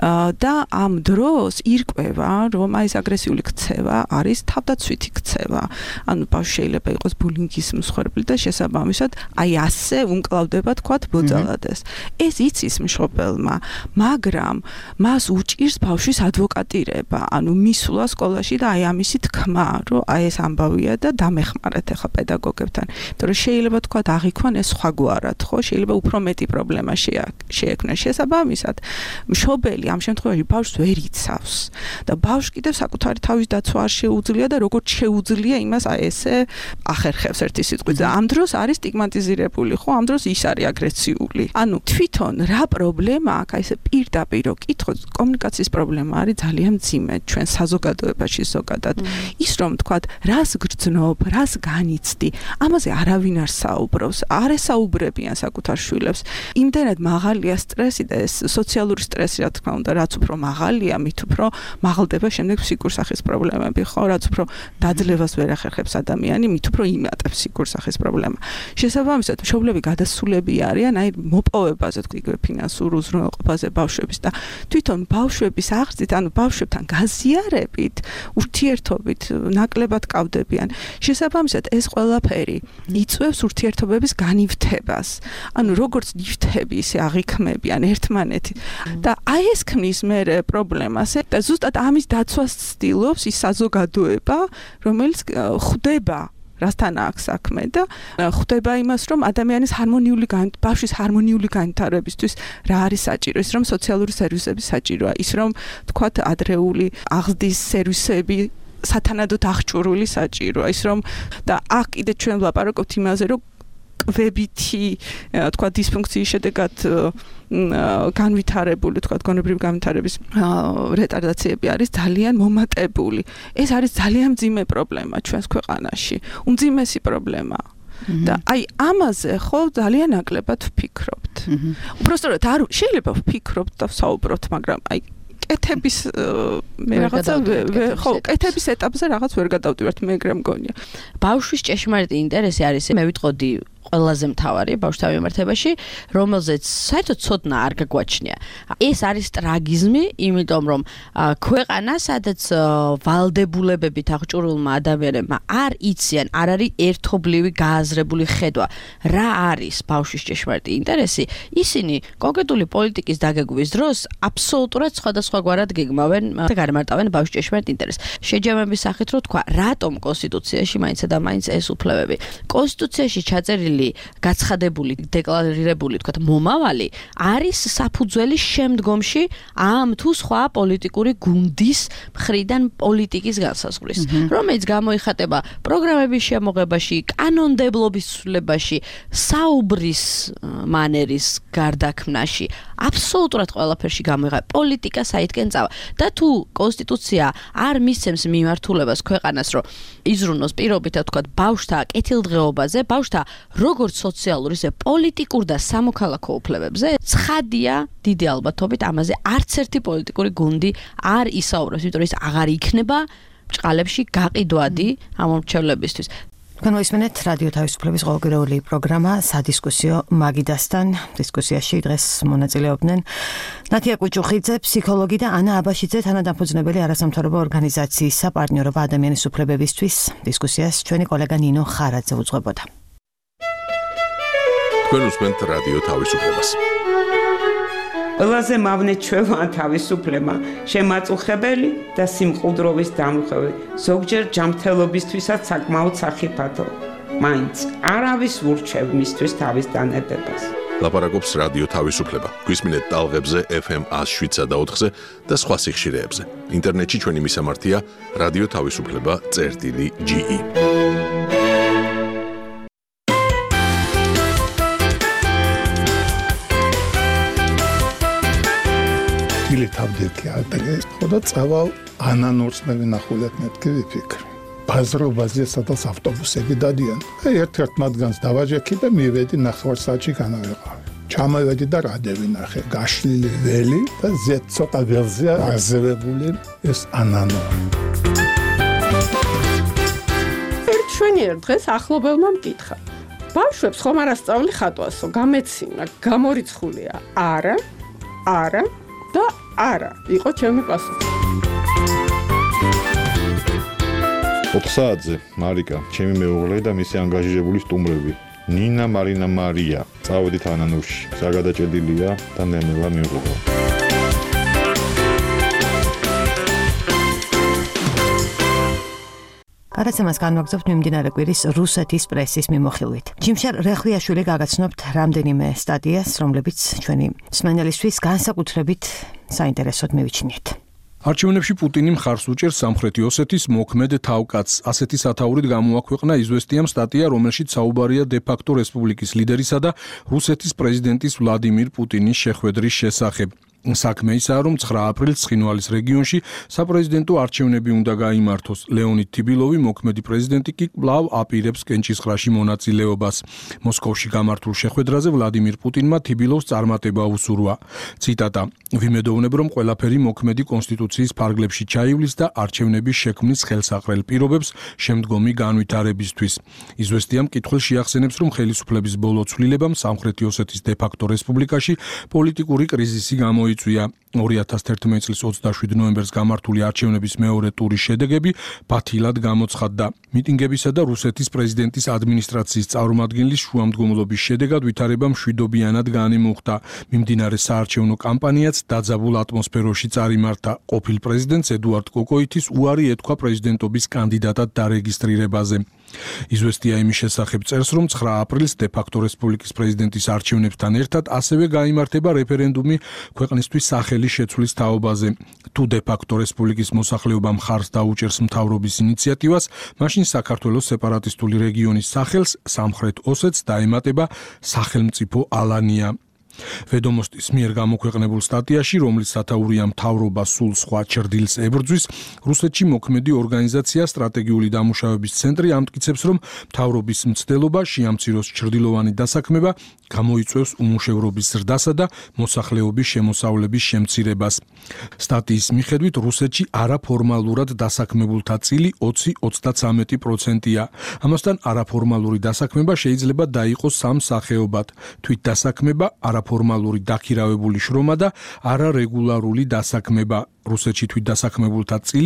Speaker 5: და ამ დროს ირკვევა, რომ აი ეს აგრესიული ქცევა არის თავდაცვითი ქცევა. ანუ ბავშვი შეიძლება იყოს ბულინგის მსხვერპლი და შესაბამისად აი ასე უმკლავდება თქვათ ბოძალადეს. ეს იცის მშობელმა, მაგრამ მას უჭირს ბავშვის ადვოკატირება, ანუ მისვლა სკოლაში და აი ამისი თქმა, რომ აი ეს ამბავია და დამეხმარეთ ახლა პედაგოგებთან. იმიტომ რომ შეიძლება თქვათ აღიქვან ეს სხვაგვარად, ხო? შეიძლება უფრო მეტი პრობლემა შეექმნას. შესაბამისად, მშობელი ამ შემთხვევაში ბავშვს ვერ იცავს და ბავშვს კიდევ საკუთარი თავის დაცვა არ შეუძლია და როგორც შეუძლია იმას აი ესე ახერხებს ერთი სიტყვით და ამ დროს არის სტიგმატიზირებული, ხო? ამ დროს ის არის აგრესიული. ანუ თვითონ რა პრობლემა აქვს, აი ესე პირდაპირ კითხოთ, კომუნიკაციის პრობლემა არის ძალიან მძიმე ჩვენ საზოგადოებაში ზოგადად. ის რომ თქვათ, რას გრძნობ, რას განიცდი, ამაზე არავინ არ საუბრობს, არ ესაუბრებიან საკუთარ შვილებს. იმდენად მაღალია სტრესი და ეს სოციალური სტრესი, რა თქმა უნდა, რაც უფრო მაღალია, მით უფრო მაღლდება შემდეგ ფსიქურ სახის პრობლემები, ხო? რაც უფრო დაძლევას ვერ ახერხებს ადამიანი, მით უფრო იმატებს ფსიქურ სახის პრობლემა. შესაბამისად, მშობლები გადასულები არიან აი მოპოვებაზე, თქვი ფინანსურ უზრუნველყოფაზე ბავშვების და თვითონ ბავშვების აღზრდით, ანუ ბავშვებთან გაზიარებით, ურთიერთობით ნაკლებად კავდებიან. შესაბამისად, ეს ყველაფერი იწვევს ურთიერთობების განივრთებას. ანუ როგორც ნივთები ისე აღიქმებიან ერთმანეთით და აი ეს ქმნის მე პრობლემას და ზუსტად ამის დაცვას ცდილობს ის საზოგადოება, რომელიც ხვდება რასთან აქვს საქმე და ხვდება იმას, რომ ადამიანის ბავშვის ჰარმონიული განვითარებისთვის რა არის საჭირო, ის რომ სოციალური სერვისები საჭიროა, ის რომ თქვათ ადრეული აღზრდის სერვისები სათანადოდ აღჭურვილი საჭიროა, ის რომ და აქ კიდე ჩვენ ვლაპარაკობთ იმაზე, რომ კვებითი თქვა დისფუნქციის შედეგად განვითარებული თქვა გონებრივი განვითარების რეტარდაციები არის ძალიან მომატებული. ეს არის ძალიან მძიმე პრობლემა ჩვენს ქვეყანაში. უმძიმესი პრობლემა. და აი ამაზე ხო ძალიან ნაკლებად ვფიქრობთ. უბრალოდ არ შეიძლება ვფიქრობთ და ვსაუბროთ, მაგრამ აი კეთების მე რაღაცა ხო კეთების ეტაპზე რაღაც ვერ გადავდივართ, მე ეგრე მგონია.
Speaker 21: ბავშვის ჭეშმარიტი ინტერესი არის, მე ვიტყოდი ყველაზე მთავარი ბავშვთა მიმართებაში, რომელზეც საერთოდ ცოდნა არ გაგვაჩნია. ეს არის ტრაგიზმი, იმიტომ რომ ქვეყანა, სადაც ვალდებულებებით აღჭურვილმა ადამიანებმა არ იციან, არ არის ერთობლივი გააზრებული ხედვა, რა არის ბავშვის ჭეშმარიტი ინტერესი, ისინი კონკრეტული პოლიტიკის დაგეგმვის დროს აბსოლუტურად სხვადასხვაგვარად გეგმავენ და გარემარტავენ ბავშვის ჭეშმარიტ ინტერესს. შეჯამების სახით რო თქვა, რატომ კონსტიტუციაში მაინცსა და მაინც ეს უფლებები. კონსტიტუციაში ჩაწერილი, გაცხადებული, დეკლარირებული, თქვა, მომავალი არის საფუძველი შემდგომში ამ თუ სხვა პოლიტიკური გუნდის მხრიდან პოლიტიკის განსაზღვრის, რომელიც გამოიხატება პროგრამების შემოღებაში, კანონმდებლობის ცვლილებაში, საუბრის მანერის გარდაქმნაში, აბსოლუტურად ყველაფერში გამოიღება პოლიტიკა საითკენ წავა. და თუ კონსტიტუცია არ მისცემს მიმართულებას ქვეყანას, რომ იზრუნოს პირობითად თქვა ბავშვთა კეთილდღეობაზე, ბავშვთა როგორც სოციალური, ისე პოლიტიკურ და სამოქალაქო უფლებებზე, ცხადია დიდი ალბათობით ამაზე არც ერთი პოლიტიკური გუნდი არ ისაუბრებს, იმიტომ რომ ის აღარ იქნება ბრჭყალებში გაყიდვადი ამომრჩევლებისთვის.
Speaker 2: თქვენ მოისმენთ რადიო თავისუფლების ყოველკვირეული პროგრამა სადისკუსიო მაგიდასთან. დისკუსიაში დღეს მონაწილეობდნენ ნათია კუჭუხიძე, ფსიქოლოგი და ანა აბაშიძე, თანადამფუძნებელი არასამთავრობო ორგანიზაციის საპარტნიორობა ადამიანის უფლებებისთვის. დისკუსიას ჩვენი კოლეგა ნინო ხარაძე უძღვებოდა.
Speaker 1: თქვენ უსმენთ რადიო თავისუფლებას.
Speaker 4: ყველაზე მავნეჩვევაა თავისუფლება, შემაწუხებელი და სიმყუდროვის დამხევი, ზოგჯერ ჯანმრთელობისთვისაც საკმაოდ სახიფათო. მაინც არავის ურჩევ მისთვის თავის დანებებას.
Speaker 1: ლაპარაკობს რადიო თავისუფლება. გვისმინეთ ტალღებზე FM 107.4-ზე და სხვა სიხშირეებზე. ინტერნეტში ჩვენი მისამართია რადიო თავისუფლება.ge.
Speaker 22: თავდექი ადრეს ხოდა წავალ ანანორსნები ნახულეთ მეთქი ვიფიქრე ბაზრობაზე სადაც ავტობუსები დადიან ერთ-ერთ მათგანს დავაჯექი და მივედი ნახევარსაათში განავეყავი ჩამოვედი და რადევი ნახე გაშლილი ველი და ზეთ ცოტა ველზე აზევებული ეს ანანო
Speaker 23: ერთშვენიერ დღეს ახლობელმა მკითხა ბავშვებს ხომ არ ასწავლი ხატვასო გამეცინა გამორიცხულია არა და არა, იყო ჩემი პასუხი.
Speaker 24: 4 საათზე მარიკა, ჩემი მეუღლე და მისი ანგაჟირებული სტუმრები. ნინა, მარინა, მარია. წავედით ანანურში. საგადაჭედილია და ნემელა მივღო.
Speaker 2: გადაცემას განვაგრძობთ მიმდინარე კვირის რუსეთის პრესის მიმოხილვით. ჯიმშარ რეხლიაშვილი გაგაცნობთ რამდენიმე სტატიას, რომლებიც ჩვენი მსმენელისთვის განსაკუთრებით საინტერესოდ მივიჩნიეთ.
Speaker 8: არჩევნებში პუტინი მხარს უჭერს სამხრეთი ოსეთის მოქმედ თავკაცს. ასეთი სათაურით გამოაქვეყნა იზვესტიამ სტატია, რომელშიც საუბარია დე-ფაქტო რესპუბლიკის ლიდერისა და რუსეთის პრეზიდენტის ვლადიმირ პუტინის შეხვედრის შესახებ. საქმე ისაა, რომ 9 აპრილს ცხინვალის რეგიონში საპრეზიდენტო არჩევნები უნდა გაიმართოს. ლეონიდ თიბილოვი, მოქმედი პრეზიდენტი კი კვლავ აპირებს კენჭისყრაში მონაწილეობას. მოსკოვში გამართულ შეხვედრაზე ვლადიმირ პუტინმა თიბილოვს წარმატება უსურვა. ციტატა: "ვიმედოვნებ, რომ ყველაფერი მოქმედი კონსტიტუციის ფარგლებში ჩაივლის და არჩევნების შექმნის ხელსაყრელ პირობებს შემდგომი განვითარებისთვის." იზვესტიამ კითხვას შეახსენებს, რომ ხელისუფლების ბოლო ცვლილებამ სამხრეთი ოსეთის დე-ფაქტო რესპუბლიკაში პოლიტიკური კრიზისი გამოიწვია. 2011 წლის 27 ნოემბერს გამართული არჩევნების მეორე ტურის შედეგები ბათილად გამოცხადდა. მიტინგებისა და რუსეთის პრეზიდენტის ადმინისტრაციის წარმომადგენლის შუამდგომლობის შედეგად ვითარება მშვიდობიანად განიმუხტა. მიმდინარე საარჩევნო კამპანიაც დაძაბულ ატმოსფეროში წარიმართა. ყოფილ პრეზიდენტს ედუარდ კოკოითის უარი ეთქვა პრეზიდენტობის კანდიდატად დარეგისტრირებაზე. იზვესტია იმის შესახებ წერს, რომ 9 აპრილს დე-ფაქტო რესპუბლიკის პრეზიდენტის არჩევნებთან ერთად ასევე გაიმართება რეფერენდუმი ქვეყნისთვის სახელი შეცვლის თაობაზე. თუ დე-ფაქტო რესპუბლიკის მოსახლეობა მხარს დაუჭერს მთავრობის ინიციატივას, მაშინ საქართველოს სეპარატისტული რეგიონის სახელს სამხრეთ ოსეთს დაემატება სახელმწიფო ალანია. ვედომოსტის მიერ გამოქვეყნებულ სტატიაში, რომლის სათაურია მთავრობა სულ სხვა ჭრდილს ებრძვის, რუსეთში მოქმედი ორგანიზაცია სტრატეგიული დამუშავების ცენტრი ამტკიცებს, რომ მთავრობის მცდელობა შეამციროს ჭრდილოვანი დასაქმება, გამოიწვევს უმუშევრობის ზრდასა და მოსახლეობის შემოსავლების შემცირებას. სტატიის მიხედვით, რუსეთში არაფორმალურად დასაქმებულთა წილი 20-33%-ია. ამასთან არაფორმალური დასაქმება შეიძლება დაიყოს სამ სახეობად: თვითდასაქმება, არაფორმალური დაქირავებული შრომა და არარეგულარული დასაქმება. რუსეთში თვითდასაქმებულთა წილი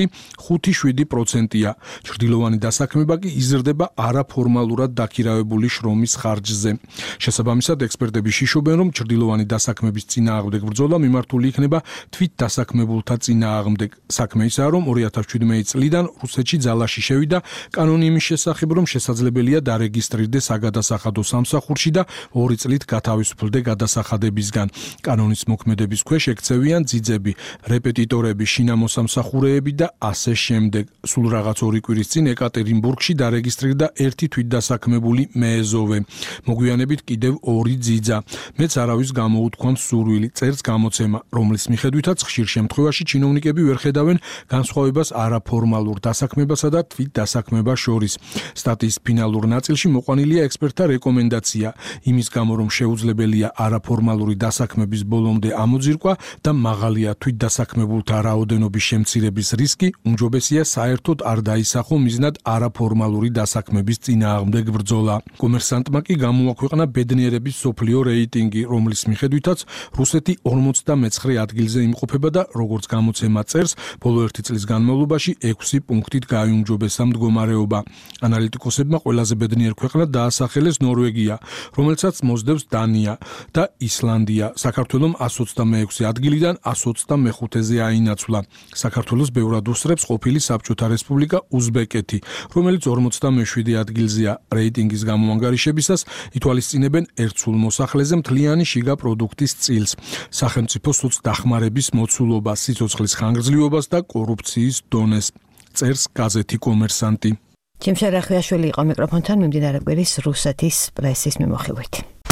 Speaker 8: 5-7%-ია. ჭრდილოვანი დასაქმება კი იზრდება არაფორმალურად დაქირავებული შრომის ხარჯზე. შესაბამისად, ექსპერტები შიშობენ, რომ ჭრდილოვანი დასაქმების წინააღმდეგ ბრძოლა მიმართული იქნება თვითდასაქმებულთა წინააღმდეგ. საქმე ისაა, რომ 2017 წლიდან რუსეთში ძალაში შევიდა კანონი იმის შესახებ, რომ შესაძლებელია დარეგისტრირდეს საგადასახადო სამსახურში და 2 წლით გათავისუფლდე გადასახადებისგან. კანონის მოქმედების ქვეშ ექცევიან ძიძები, რეპეტიტორები, შინამოსამსახურეები და ასე შემდეგ. სულ რაღაც 2 კვირის წინ ეკატერინბურგში დარეგისტრირდა ერთი თვითდასაქმებული მეეზოვე. მოგვიანებით კიდევ 2 ძიძა. მეც არავის გამოუთქვამს სურვილი, წერს გამოცემა, რომლის მიხედვითაც ხშირ შემთხვევაში ჩინოვნიკები ვერ ხედავენ განსხვავებას არაფორმალურ დასაქმებასა და თვითდასაქმებას შორის. სტატიის ფინალურ ნაწილში მოყვანილია ექსპერტთა რეკომენდაცია იმის გამო, რომ შეუძლებელია არაფორმალური დასაქმების ბოლომდე ამოძირკვა და მაღალია თვითდასაქმებულთა რაოდენობის შემცირების რისკი, უმჯობესია საერთოდ არ დაისახო მიზნად არაფორმალური დასაქმების წინააღმდეგ ბრძოლა. კომერსანტმა კი გამოაქვეყნა ბედნიერების სოფლიო რეიტინგი, რომლის მიხედვითაც რუსეთი 59 ადგილზე იმყოფება და როგორც გამოცემა წერს, ბოლო 1 წლის განმავლობაში 6 პუნქტით გაიუმჯობესა მდგომარეობა. ანალიტიკოსებმა ყველაზე ბედნიერ ქვეყნად დაასახელეს ნორვეგია, რომელსაც მოსდევს დანია და ისლანდია. საქართველომ 126 ადგილიდან 125-ზე აინაცვლა. საქართველოს ბევრად უსწრებს ყოფილი საბჭოთა რესპუბლიკა უზბეკეთი, რომელიც 47 ადგილზეა. რეიტინგის გამოანგარიშებისას ითვალისწინებენ ერთსულ მოსახლეზე მთლიანი შიგა პროდუქტის წილს, სახელმწიფო სოცდახმარების მოცულობას, სიცოცხლის ხანგრძლივობას და კორუფციის დონეს. წერს გაზეთი კომერსანტი.
Speaker 2: ჩემშა რახვიაშვილი იყო მიკროფონთან მიმდინარე კვირის რუსეთის პრესის მიმოხილვით.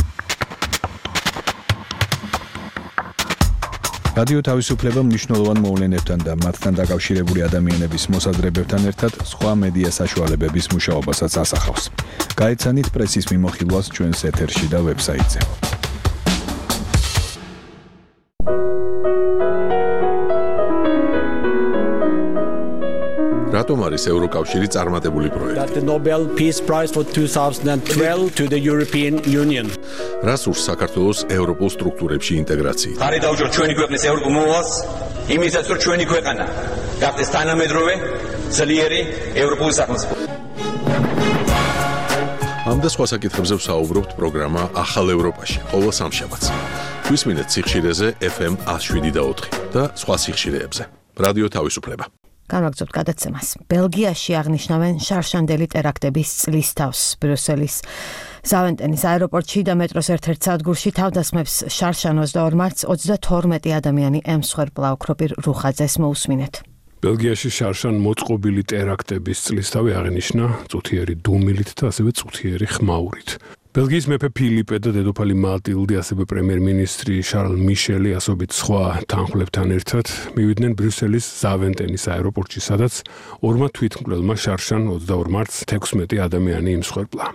Speaker 3: რადიო თავისუფლება მნიშვნელოვან მოვლენებთან და მათთან დაკავშირებული ადამიანების მოსაზრებებთან ერთად სხვა მედია საშუალებების მუშაობასაც ასახავს. გაეცანით პრესის მიმოხილვას ჩვენს ეთერში და ვებსაიტზე.
Speaker 1: რატომ არის ევროკავშირი წარმატებული პროექტი?
Speaker 7: The Nobel Peace Prize for 2012 to the European Union.
Speaker 1: რას ურს საქართველოს ევროპულ სტრუქტურებში ინტეგრაცია?
Speaker 9: ხარი დაუჭროთ ჩვენი ქვეყნის ევროპულ მოვალს, იმისაც რომ ჩვენი ქვეყანა გახდეს თანამედროვე, ძლიერი ევროპული სახელმწიფო.
Speaker 1: ამ და სხვა საკითხებზე ვსაუბრობთ პროგრამა ახალ ევროპაში, ყოველ სამშაბათს. გვისმინეთ სიხშირეზე FM 107.4 და სხვა სიხშირეებზე. რადიო თავისუფლება.
Speaker 2: განვაგრძობთ გადაცემას. ბელგიაში აღნიშნავენ შარშანდელი ტერაქტების წლის თავს. ბრიუსელის ზავენტენის აეროპორტში და მეტროს ერთ-ერთ სადგურში თავდასხმებს შარშან 22 მარტს 32 ადამიანი ემსხვერპლა. ოქროპირ რუხაძეს მოусმინეთ.
Speaker 11: ბელგიაში შარშან მოწყობილი ტერაქტების წლისთავი აღნიშნა წუთიერი დუმილით და ასევე წუთიერი ხმაურით. ბელგიის მეფე ფილიპე და დედოფალი მატილდე, ასევე პრემიერ-მინისტრი შარლ მიშელი, ასობით სხვა თანხმლებთან ერთად მივიდნენ ბრიუსელის ზავენტენის აეროპორტში, სადაც ორმა თვითმკვლელმა შარშან 22 მარტს 16 ადამიანი იმსხვერპლა.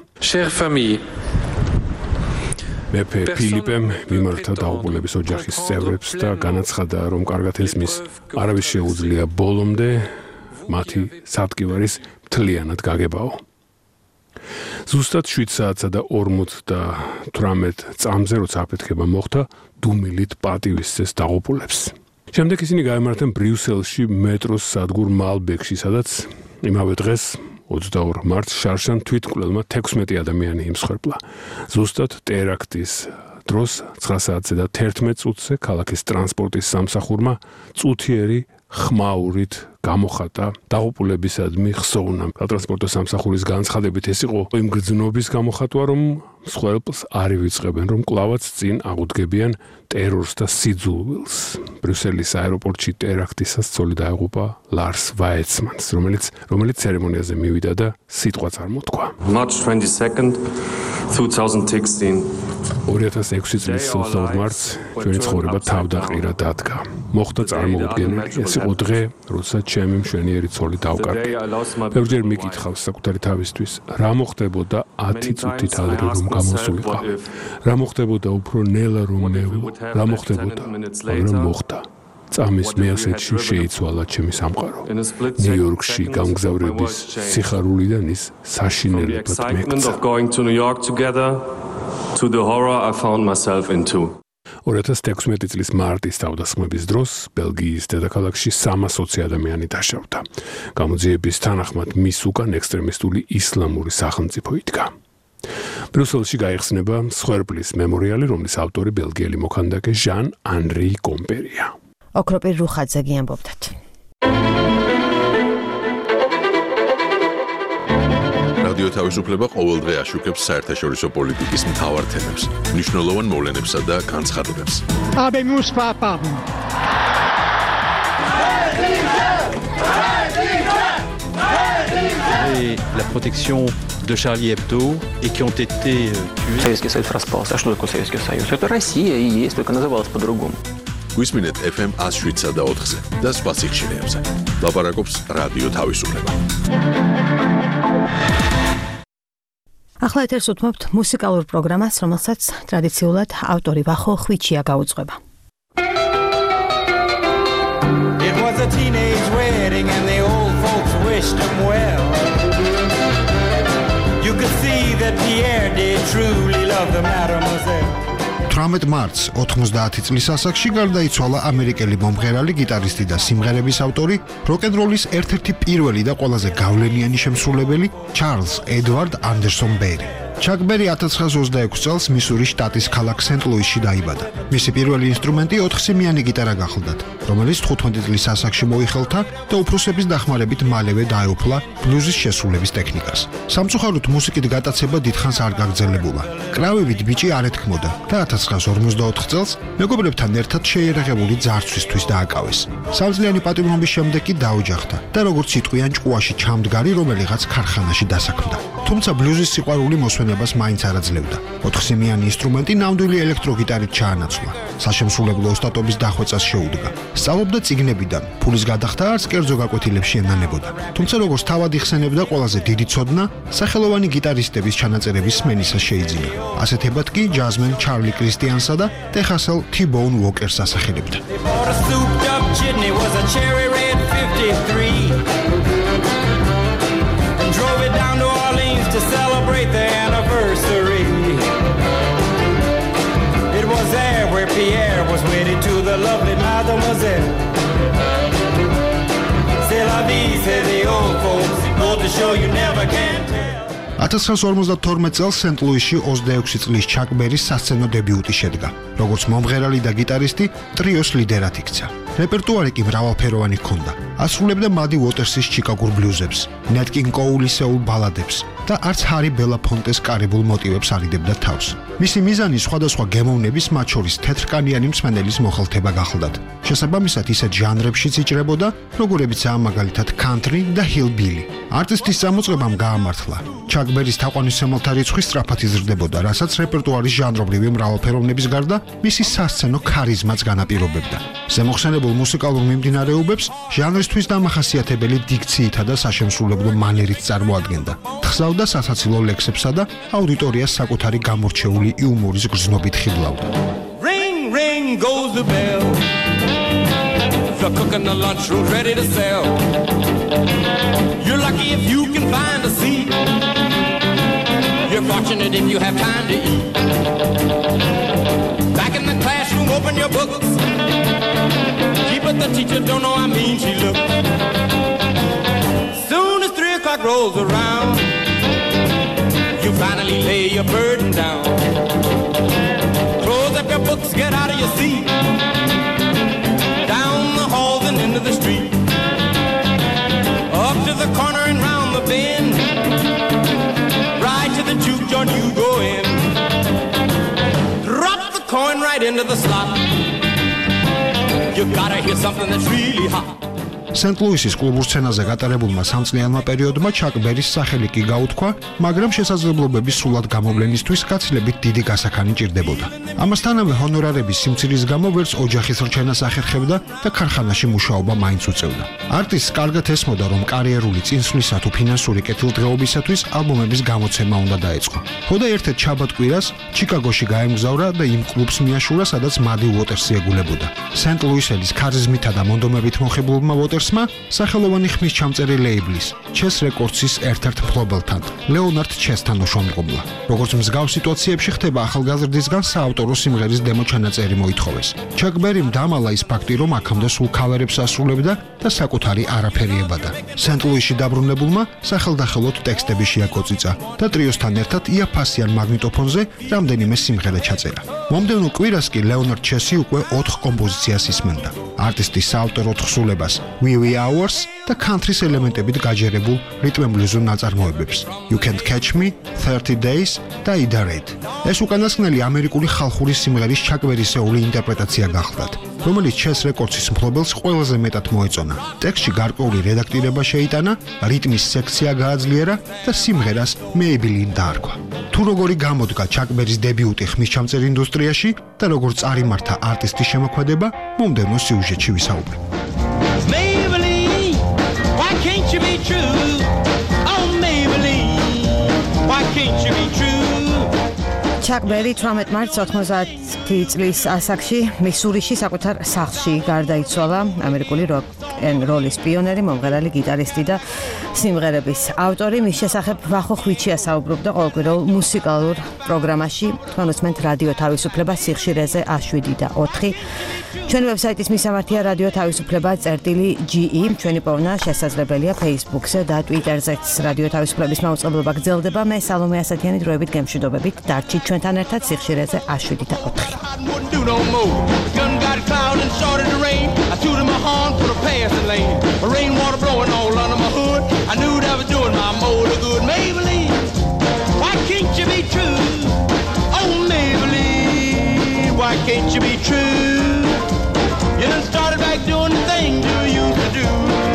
Speaker 11: მეფე ფილიპემ მიმართა დაღუპულების ოჯახის წევრებს და განაცხადა, რომ კარგად ესმის, არავის შეუძლია ბოლომდე მათი სადგივარის მთლიანად გაგებაო. ზუსტად 7 საათსა და 58 წამზე, როცა აფეთქება მოხდა, დუმილით პატივისცეს დაღუპულებს. შემდეგ ისინი გაემართნენ ბრიუსელში მეტროს სადგურ მალბეკში, სადაც იმავე დღეს 22 მარტს შარშან თვითმკვლელმა 16 ადამიანი იმსხვერპლა. ზუსტად ტერაქტის დროს 9 საათზე და 11 წუთზე ქალაქის ტრანსპორტის სამსახურმა წუთიერი ხმაურით გამოხატა დაღუპულებისადმი ხსოვნა. ტრანსპორტო სამსახურის განცხადებით ეს იყო იმ გრძნობის გამოხატვა, რომ მსხვერპლს არ ივიწყებენ, რომ კლავაც წინ აღუდგებიან ტერორს და სიძულვილს. ბრიუსელის აეროპორტში ტერაქტისას ცოლი დაეღუპა ლარს ვაეცმანს, რომელიც ცერემონიაზე მივიდა და სიტყვაც არ მოთქვა.
Speaker 25: March 22nd, 2016.
Speaker 11: 2006 წლის 22 მარტს ჩვენი ცხოვრება თავდაყირა დადგა. მოხდა წარმოუდგენელი, ეს იყო დღე, როდესაც ჩემი მშვენიერი ცოლი დავკარგე. ბევრჯერ მიკითხავს საკუთარი თავისთვის, რა მოხდებოდა 10 წუთით ადრე რომ გამოსულიყავ. რა მოხდებოდა უფრო ნელა რომ მევლო, რა მოხდებოდა, მაგრამ მოხდა. წამის მეასეთში შეიცვალა ჩემი სამყარო. ნიუ-იორკში გამგზავრების სიხარულიდან ის საშინელებად მეკცა.
Speaker 12: To the horror I found myself into.
Speaker 11: 2016 წლის მარტის თავდასხმების დროს ბელგიის დედაქალაქში 320 ადამიანი დაშავდა. გამოძიების თანახმად მის უკან ექსტრემისტული ისლამური სახელმწიფო იდგა. ბრიუსელში გაიხსნება მსხვერპლის მემორიალი, რომლის ავტორი ბელგიელი მოქანდაკე ჟან ანრი კომპერია.
Speaker 2: ოქროპირ რუხაძე გიამბობდათ.
Speaker 1: რადიო თავისუფლება ყოველდღე აშუქებს საერთაშორისო პოლიტიკის მთავარ თემებს, მნიშვნელოვან მოვლენებსა და განცხადებებს.
Speaker 13: La protection de Charlie Hebdo et qui ont été tués.
Speaker 14: Советский Союз распался. А что такое Советский Союз? Это Россия и есть, только называлась по-другому.
Speaker 1: გვისმინეთ FM 107 და 4-ზე და სხვა სიხშირეებზე. ლაპარაკობს რადიო თავისუფლება.
Speaker 2: ახლა ეთერს უთმობთ მუსიკალურ პროგრამას, რომელსაც ტრადიციულად ავტორი ვახო ხვიჩია გაუძღვება.
Speaker 6: It was a teenage wedding and the old folks wished him well. You could see that Pierre did truly love the mademoiselle.
Speaker 15: 18 მარტს 90 წლის ასაკში გარდაიცვალა ამერიკელი მომღერალი, გიტარისტი და სიმღერების ავტორი, როკ-ენ-როლის ერთ-ერთი პირველი და ყველაზე გავლენიანი შემსრულებელი ჩარლზ ედვარდ ანდერსონ ბერი. ჩაკ ბერი 1926 წელს მისურის შტატის ქალაქ სენტ-ლუისში დაიბადა. მისი პირველი ინსტრუმენტი 4-სიმიანი გიტარა გახლდათ, რომელიც 15 წლის ასაკში მოიხელთა და უფროსების დახმარებით მალევე დაეუფლა ბლუზის შესრულების ტექნიკას. სამწუხაროდ მუსიკით გატაცება დიდხანს არ გაგრძელებულა. კრავებით ბიჭი არ ეთქმოდა და 1954 წელს მეგობრებთან ერთად შეიარაღებული ძარცვისთვის დააკავეს. სამწლიანი პატიმრობის შემდეგ კი დაოჯახდა და როგორც იტყვიან ჭკუაში ჩამდგარი რომელიღაც ქარხანაში დასაქმდა. თუმცა ბლუზის სიყვარული მოსვენებას მაინც არ აძლევდა. 4-სიმიანი ინსტრუმენტი ნამდვილი ელექტროგიტარით ჩაანაცვლა. საშემსრულებლო ოსტატობის დახვეწას შეუდგა. სწავლობდა წიგნებიდან, ფულის გადახდა არც კერძო გაკვეთილებში ენანებოდა. თუმცა როგორც თავად იხსენებდა, ყველაზე დიდი ცოდნა სახელოვანი გიტარისტების ჩანაწერების სმენისას შეიძინა. ასეთებად კი ჯაზმენ ჩარლი კრისტიანსა და ტეხასელ თი-ბოუნ უოკერს ასახელებდა.
Speaker 6: Drove it down to Orleans to celebrate the anniversary. It was there where Pierre was wedded to the lovely mademoiselle. C'est la vie, say the old folks, go to show you never can tell.
Speaker 15: 1952 წელს სენტ-ლუისში 26 წლის ჩაკ ბერის სასცენო დებიუტი შედგა. როგორც მომღერალი და გიტარისტი, ტრიოს ლიდერად იქცა. რეპერტუარი კი მრავალფეროვანი ჰქონდა. ასრულებდა მადი უოტერსის ჩიკაგურ ბლუზებს, ნეტ კინგ კოულის ეულ ბალადებს და არც ჰარი ბელაფონტეს კარიბულ მოტივებს არიდებდა თავს. მისი მიზანი სხვადასხვა გემოვნების, მათ შორის თეთრკანიანი მსმენელის მოხალთება გახლდათ. შესაბამისად ისეთ ჟანრებშიც იჭრებოდა, როგორებიცაა მაგალითად country და hillbilly. არტისტის წამოწყებამ გაამართლა. ჩაკ ბერის თაყვანისმცემელთა რიცხვი სწრაფად იზრდებოდა, რასაც რეპერტუარის ჟანრობრივი მრავალფეროვნების გარდა მისი სასცენო ქარიზმაც განაპირობებდა. ზემოხსენებულ მუსიკალურ მიმდინარეობებს ჟანრისთვის დამახასიათებელი დიქციითა და საშემსრულებლო მანერით წარმოადგენდა. თხზავდა სასაცილო ლექსებსა და აუდიტორიას საკუთარი გამორჩეული იუმორის გრძნობით ხიბლავდა.
Speaker 6: Ring, ring goes the bell. The cook in the lunchroom ready to sell. You're lucky if you can find a seat. You're fortunate if you have time to eat. Back in the classroom, open your books. But the teacher don't know how mean she looks. Soon as 3 o'clock rolls around, you finally lay your burden down. Close up your books, get out of your seat. Down the halls and into the street. Up to the corner and round the bend. Right to the juke joint you go in. Drop the coin right into the slot. You gotta hear something that's really hot.
Speaker 15: სენტ-ლუისის კლუბურ სცენაზე გატარებულმა სამწლიანმა პერიოდმა ჩაკ ბერის სახელი კი გაუთქვა, მაგრამ შესაძლებლობების სრულად გამოვლენისთვის გაცილებით დიდი გასახანი ჭირდებოდა. ამასთანავე ჰონორარების სიმცირის გამო ვერც ოჯახის რჩენას ახერხებდა და ქარხანაში მუშაობა მაინც უწევდა. არტისტს კარგად ესმოდა, რომ კარიერული წინსვლისა თუ ფინანსური კეთილდღეობისათვის ალბომების გამოცემა უნდა დაეწყო. ხოდა ერთ-ერთ შაბათ-კვირას ჩიკაგოში გაემგზავრა და იმ კლუბს მიაშურა, სადაც მადი უოტერსი ეგულებოდა. სენტ-ლუისელის ქარიზმითა და მონდომებით მოხიბლულმა უოტერსმა სახელოვანი ხმის ჩამწერი ლეიბლის ჩეს რეკორდსის ერთ-ერთ მფლობელთან, ლეონარდ ჩესთან უშუალმყოფლა. როგორც მსგავს სიტუაციებში ხდება, ახალგაზრდისგან საავტორო სიმღერის დემო ჩანაწერი მოითხოვეს. ჩაკ ბერიმ დამალა ის ფაქტი, რომ აქამდე სულ ქავერებს ასრულებდა და საკუთარი არაფერი ებადა. სენტ-ლუისში დაბრუნებულმა სახელდახელოდ ტექსტები შეაკოწიცა და ტრიოსთან ერთად იაფასიან მაგნიტოფონზე რამდენიმე სიმღერა ჩაწერა. მომდევნო კვირას კი ლეონარდ ჩესი უკვე 4 კომპოზიციას ისმენდა. არტისტის საავტორო თხზულებას Wee Hours და country-s ელემენტებით გაჯერებულ რიტმ-ბლუზურ ნაწარმოებებს You Can't Catch Me, 30 Days და Ida Red. ეს უკანასკნელი ამერიკული ხალხური სიმღერის ჩაკ ბერისეული ინტერპრეტაცია გახლდათ, რომელიც ჩეს რეკორდსის მფლობელს ყველაზე მეტად მოეწონა. ტექსტში გარკვეული რედაქტირება შეიტანა, რიტმის სექცია გააძლიერა და სიმღერას Maybelline დაარქვა. თუ როგორი გამოდგა ჩაკ ბერის დებიუტი ხმის ჩამწერ ინდუსტრიაში და როგორ წარიმართა არტისტის შემოქმედება, მომდევნო სიუჟეტში ვისაუბრებ.
Speaker 6: Maybelline, why can't you be true? Oh Maybelline, why can't you be true?
Speaker 2: ჩაკ ბერი 18 მარტს 90 წლის ასაკში მისურიში საკუთარ სახლში გარდაიცვალა. ამერიკული როკ-ენ-როლის პიონერი, მომღერალი, გიტარისტი და სიმღერების ავტორი. მის შესახებ ვახო ხვიჩია საუბრობდა ყოველკვირეულ მუსიკალურ პროგრამაში. თქვენ უსმენთ რადიო თავისუფლება სიხშირეზე 7 და 4. ჩვენი ვებსაიტის მისამართია რადიო თავისუფლება წერტილი.ge. ჩვენი პოვნა შესაძლებელია Facebook-ზე და Twitter-ზეც. რადიო თავისუფლების მაუწყებლობა გრძელდება. მე სალომე ასათიანი დროებით გემშვიდობებით. დარჩით ჩვენთან ერთად სიხშირეზე 7 და 4.
Speaker 6: Do no more. The gun got a cloud and started to rain. I tooted my horn for the passing lane. Rainwater blowing all under my hood. I knew that was doing my motor good. Maybelline, why can't you be true? Oh Maybelline, why can't you be true? You done started back doing the thing you used to do.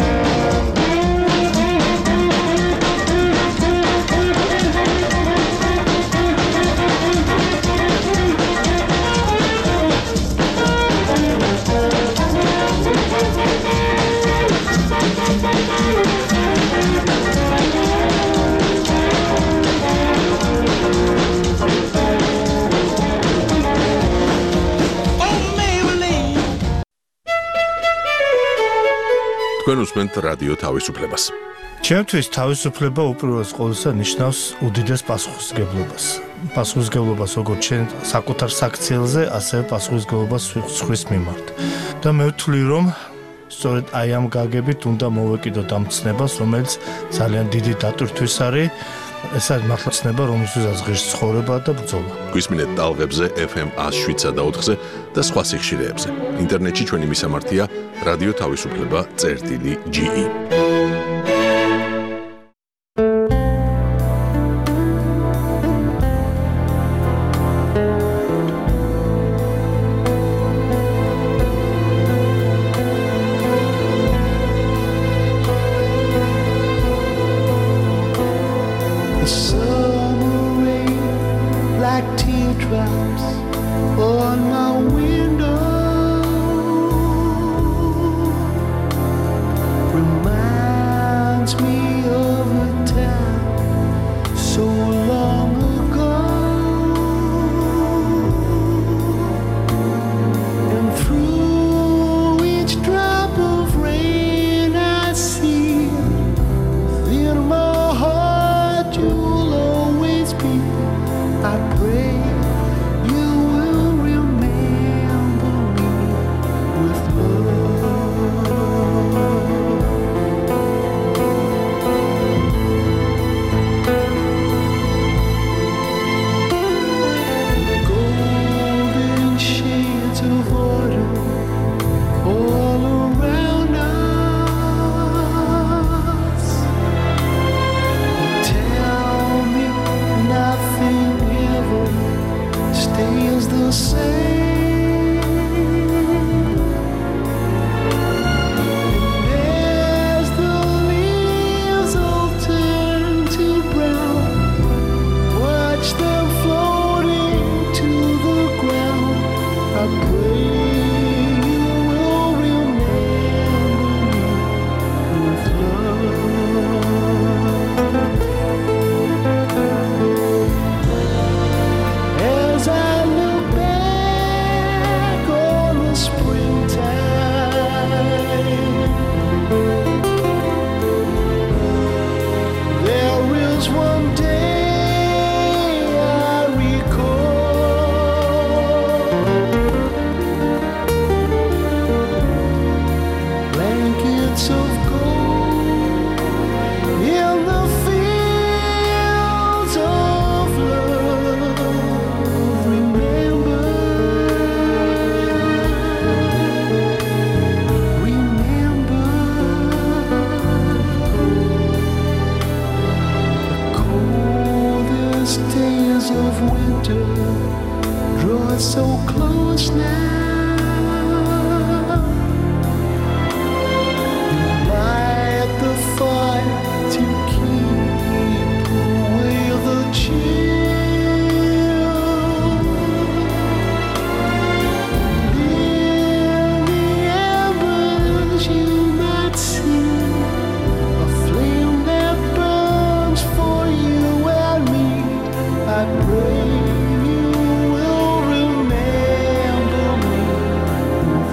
Speaker 1: თქვენ უსმენთ რადიო თავისუფლებას.
Speaker 10: ჩემთვის თავისუფლება უპირველეს ყოვლისა ნიშნავს უდიდეს პასუხისმგებლობას. პასუხისმგებლობას როგორც ჩვენ საკუთარ საქციელზე, ასევე პასუხისმგებლობას სხვის მიმართ. და მე ვთვლი, რომ სწორედ აი ამ გაგებით უნდა მოვეკიდოთ ამ ცნებას, რომელიც ძალიან დიდი დატვირთვის არის. ეს არის მართლა ცნება, რომელსაც ღირს ცხოვრება და ბრძოლა.
Speaker 1: გვისმინეთ ტალღებზე FM 107 და 4-ზე და სხვა სიხშირეებზე. ინტერნეტში ჩვენი მისამართია რადიო თავისუფლება წერტილი.ge.
Speaker 6: You're so close now. Light the fire to keep away the chill. In the embers you might see a flame that burns for you and me. I pray you will remember me with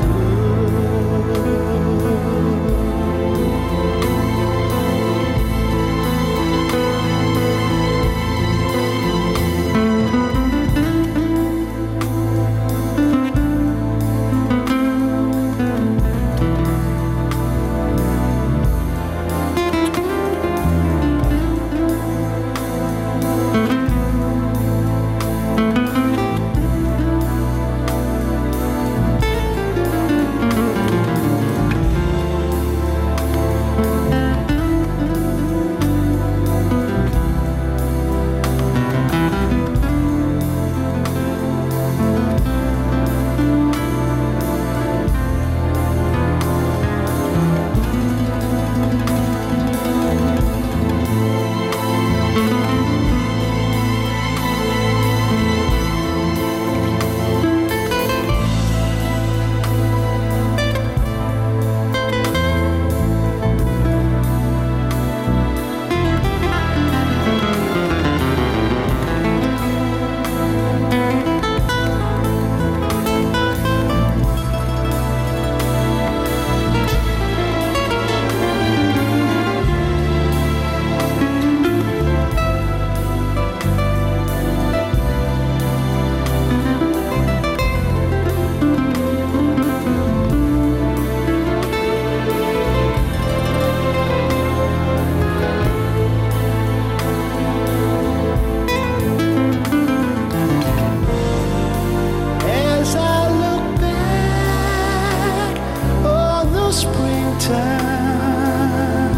Speaker 6: as I look back on the springtime,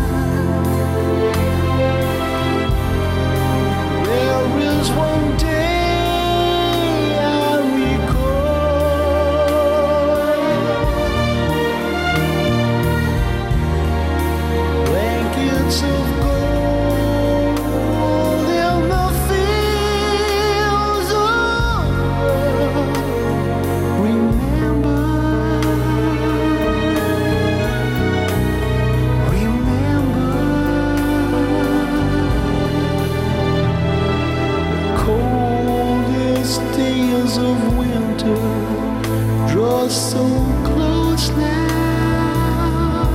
Speaker 6: there is one day I recall. Blankets of gold in the fields of coldest days of winter draw so close now.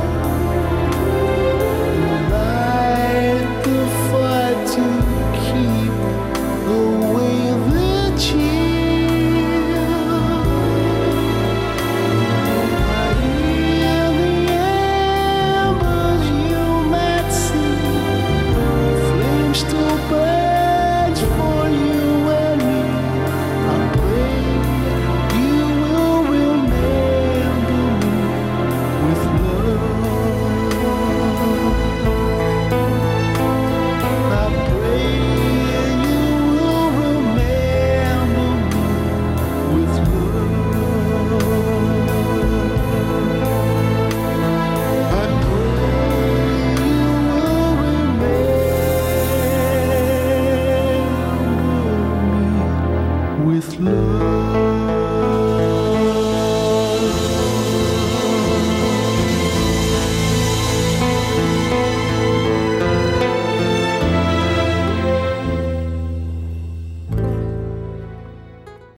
Speaker 6: Light the fire to keep away the chill. In the embers you might see flames still burns for you and me. I pray you will remember me with love. I pray you will remember me with love. I pray you will remember me with love.